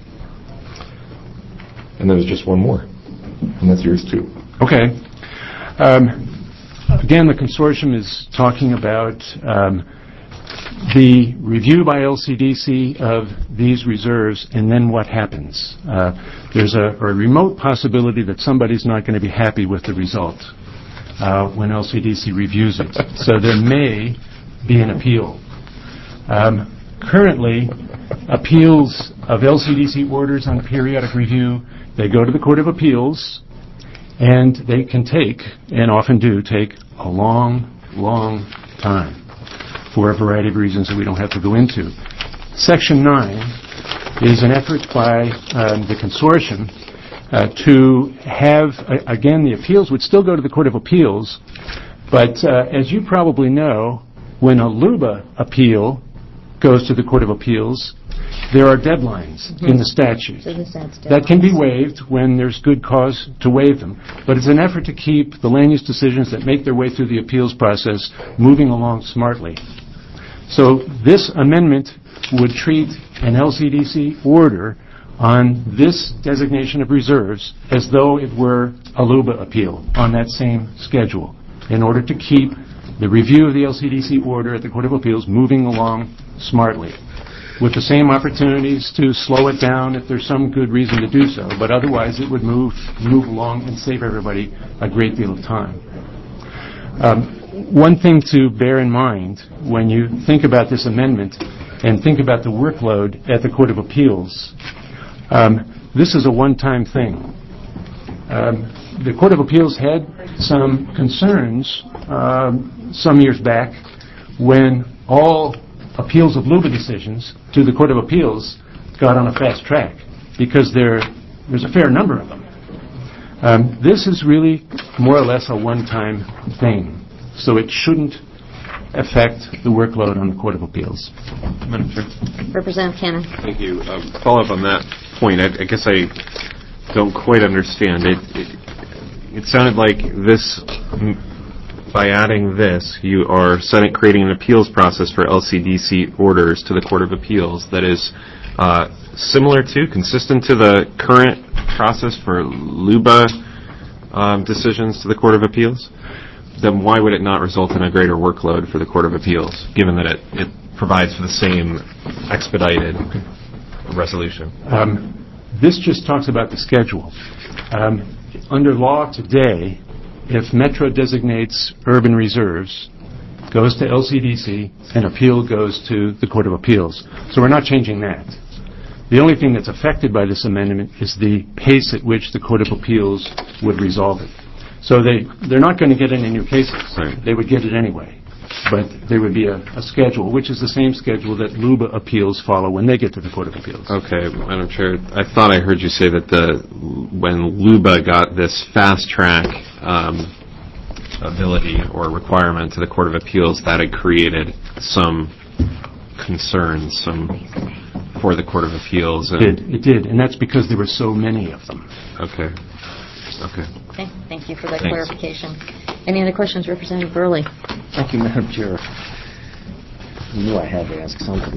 And there's just one more, and that's yours too. Okay. Um, again, the consortium is talking about um, the review by L C D C of these reserves, and then what happens. Uh, there's a, a remote possibility that somebody's not going to be happy with the result uh, when L C D C reviews it. So there may be an appeal. Um, currently, appeals of L C D C orders on periodic review, they go to the Court of Appeals, and they can take, and often do take, a long, long time for a variety of reasons that we don't have to go into. Section nine is an effort by um, the consortium uh, to have, uh, again, the appeals would still go to the Court of Appeals, but uh, as you probably know, when a L U B A appeal goes to the Court of Appeals, there are deadlines mm-hmm. in the statute. So this adds that can be waived when there's good cause to waive them. But it's an effort to keep the land use decisions that make their way through the appeals process moving along smartly. So this amendment would treat an L C D C order on this designation of reserves as though it were a L U B A appeal on that same schedule in order to keep the review of the L C D C order at the Court of Appeals moving along smartly. with the same opportunities to slow it down if there's some good reason to do so, but otherwise it would move move along and save everybody a great deal of time. Um, one thing to bear in mind when you think about this amendment and think about the workload at the Court of Appeals, um, this is a one-time thing. Um, the Court of Appeals had some concerns um, some years back when all appeals of LUBA decisions to the Court of Appeals got on a fast track because there, there's a fair number of them. Um, this is really more or less a one-time thing, so it shouldn't affect the workload on the Court of Appeals. Madam Chair. Representative Cannon. Thank you. Um, follow up on that point. I, I guess I don't quite understand. It, it, it sounded like this, by adding this, you are setting, creating an appeals process for L C D C orders to the Court of Appeals that is uh, similar to, consistent to the current process for LUBA um, decisions to the Court of Appeals. Then why would it not result in a greater workload for the Court of Appeals, given that it, it provides for the same expedited resolution? Um, this just talks about the schedule. Um, under law today, if Metro designates urban reserves, goes to L C D C, and appeal goes to the Court of Appeals. So we're not changing that. The only thing that's affected by this amendment is the pace at which the Court of Appeals would resolve it. So they, they're not going to get any new cases. Right. They would get it anyway. But there would be a, a schedule, which is the same schedule that LUBA appeals follow when they get to the Court of Appeals. Okay, Madam Chair, I thought I heard you say that the when LUBA got this fast-track um, ability or requirement to the Court of Appeals, that had created some concerns some for the Court of Appeals. And it did, it did, and that's because there were so many of them. Okay. Okay. Okay, thank you for that Thanks. clarification. Any other questions, Representative Burley? Thank you, Madam Chair. I knew I had to ask something.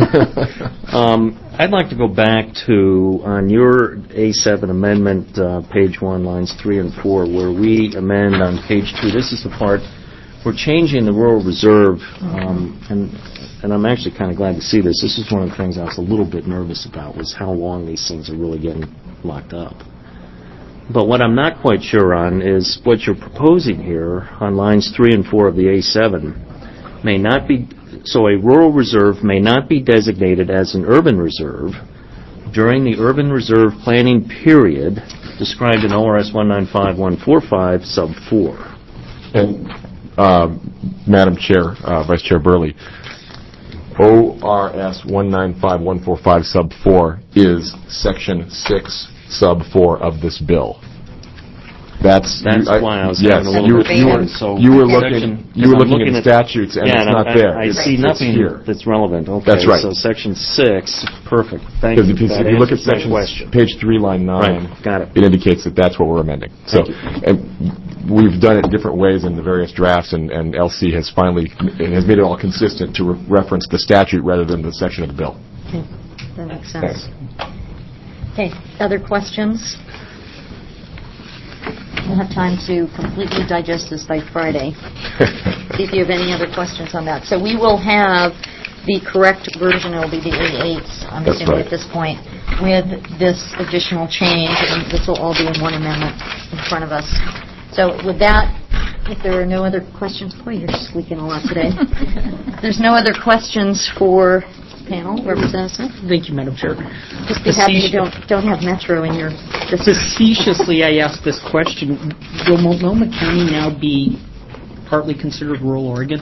um, I'd like to go back to, on your A seven amendment, uh, page one, lines three and four, where we amend on page two. This is the part, we're changing the rural reserve, um, and, and I'm actually kind of glad to see this. This is one of the things I was a little bit nervous about, was how long these things are really getting locked up. But what I'm not quite sure on is what you're proposing here on lines three and four of the A seven may not be, so a rural reserve may not be designated as an urban reserve during the urban reserve planning period described in O R S one nine five one four five sub four. And, uh, Madam Chair, uh, Vice Chair Burley, O R S one nine five one four five sub four is section six sub four of this bill. That's That's you, I, why I was yes, having a you, little bit you of were, so you were section- looking you were I'm looking, at statutes and yeah, it's and not I, there. I, I it's, see it's nothing here. that's relevant. Okay, That's right. So section six, perfect. Thank Because you. if you, That if you look at answers my section question. page three, line nine, Right, got it. it indicates that that's what we're amending. So, and we've done it in different ways in the various drafts, and, and L C has finally and has made it all consistent to re- reference the statute rather than the section of the bill. Okay, that makes sense. Okay, other questions? We'll have time to completely digest this by Friday. See if you have any other questions on that. So we will have the correct version. It will be the A eights, I'm That's assuming, right. at this point, with this additional change, and this will all be in one amendment in front of us. So with that, if there are no other questions, boy, you're squeaking a lot today. There's no other questions for panel, Representative Smith? Thank you, Madam Chair. Just be happy you don't, don't have Metro in your district. Facetiously, I asked this question. Will Multnomah County now be partly considered rural Oregon?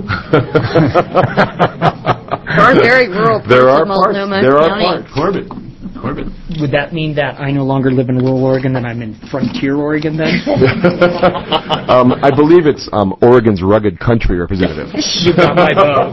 There are very rural parts There are of Multnomah parts. There County. are parts. Corbett. Corbett. Would that mean that I no longer live in rural Oregon, that I'm in frontier Oregon then? um, I believe it's um, Oregon's rugged country representative. You got my vote.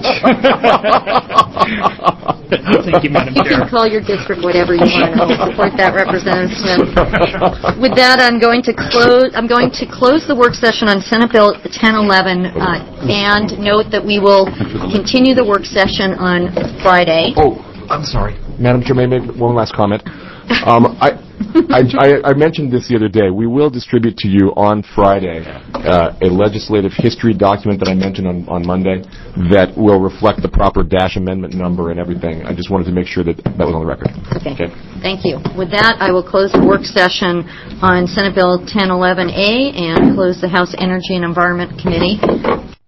Thank you, Madam You Chair. can call your district whatever you want to support that, Representative Smith. With that, I'm going to close. I'm going to close the work session on Senate Bill ten eleven, uh, and note that we will continue the work session on Friday. Oh, I'm sorry. Madam Chair, may I make one last comment? Um, I, I, I, I mentioned this the other day. We will distribute to you on Friday uh, a legislative history document that I mentioned on, on Monday that will reflect the proper dash amendment number and everything. I just wanted to make sure that that was on the record. Okay. okay. Thank you. With that, I will close the work session on Senate Bill ten eleven A and close the House Energy and Environment Committee.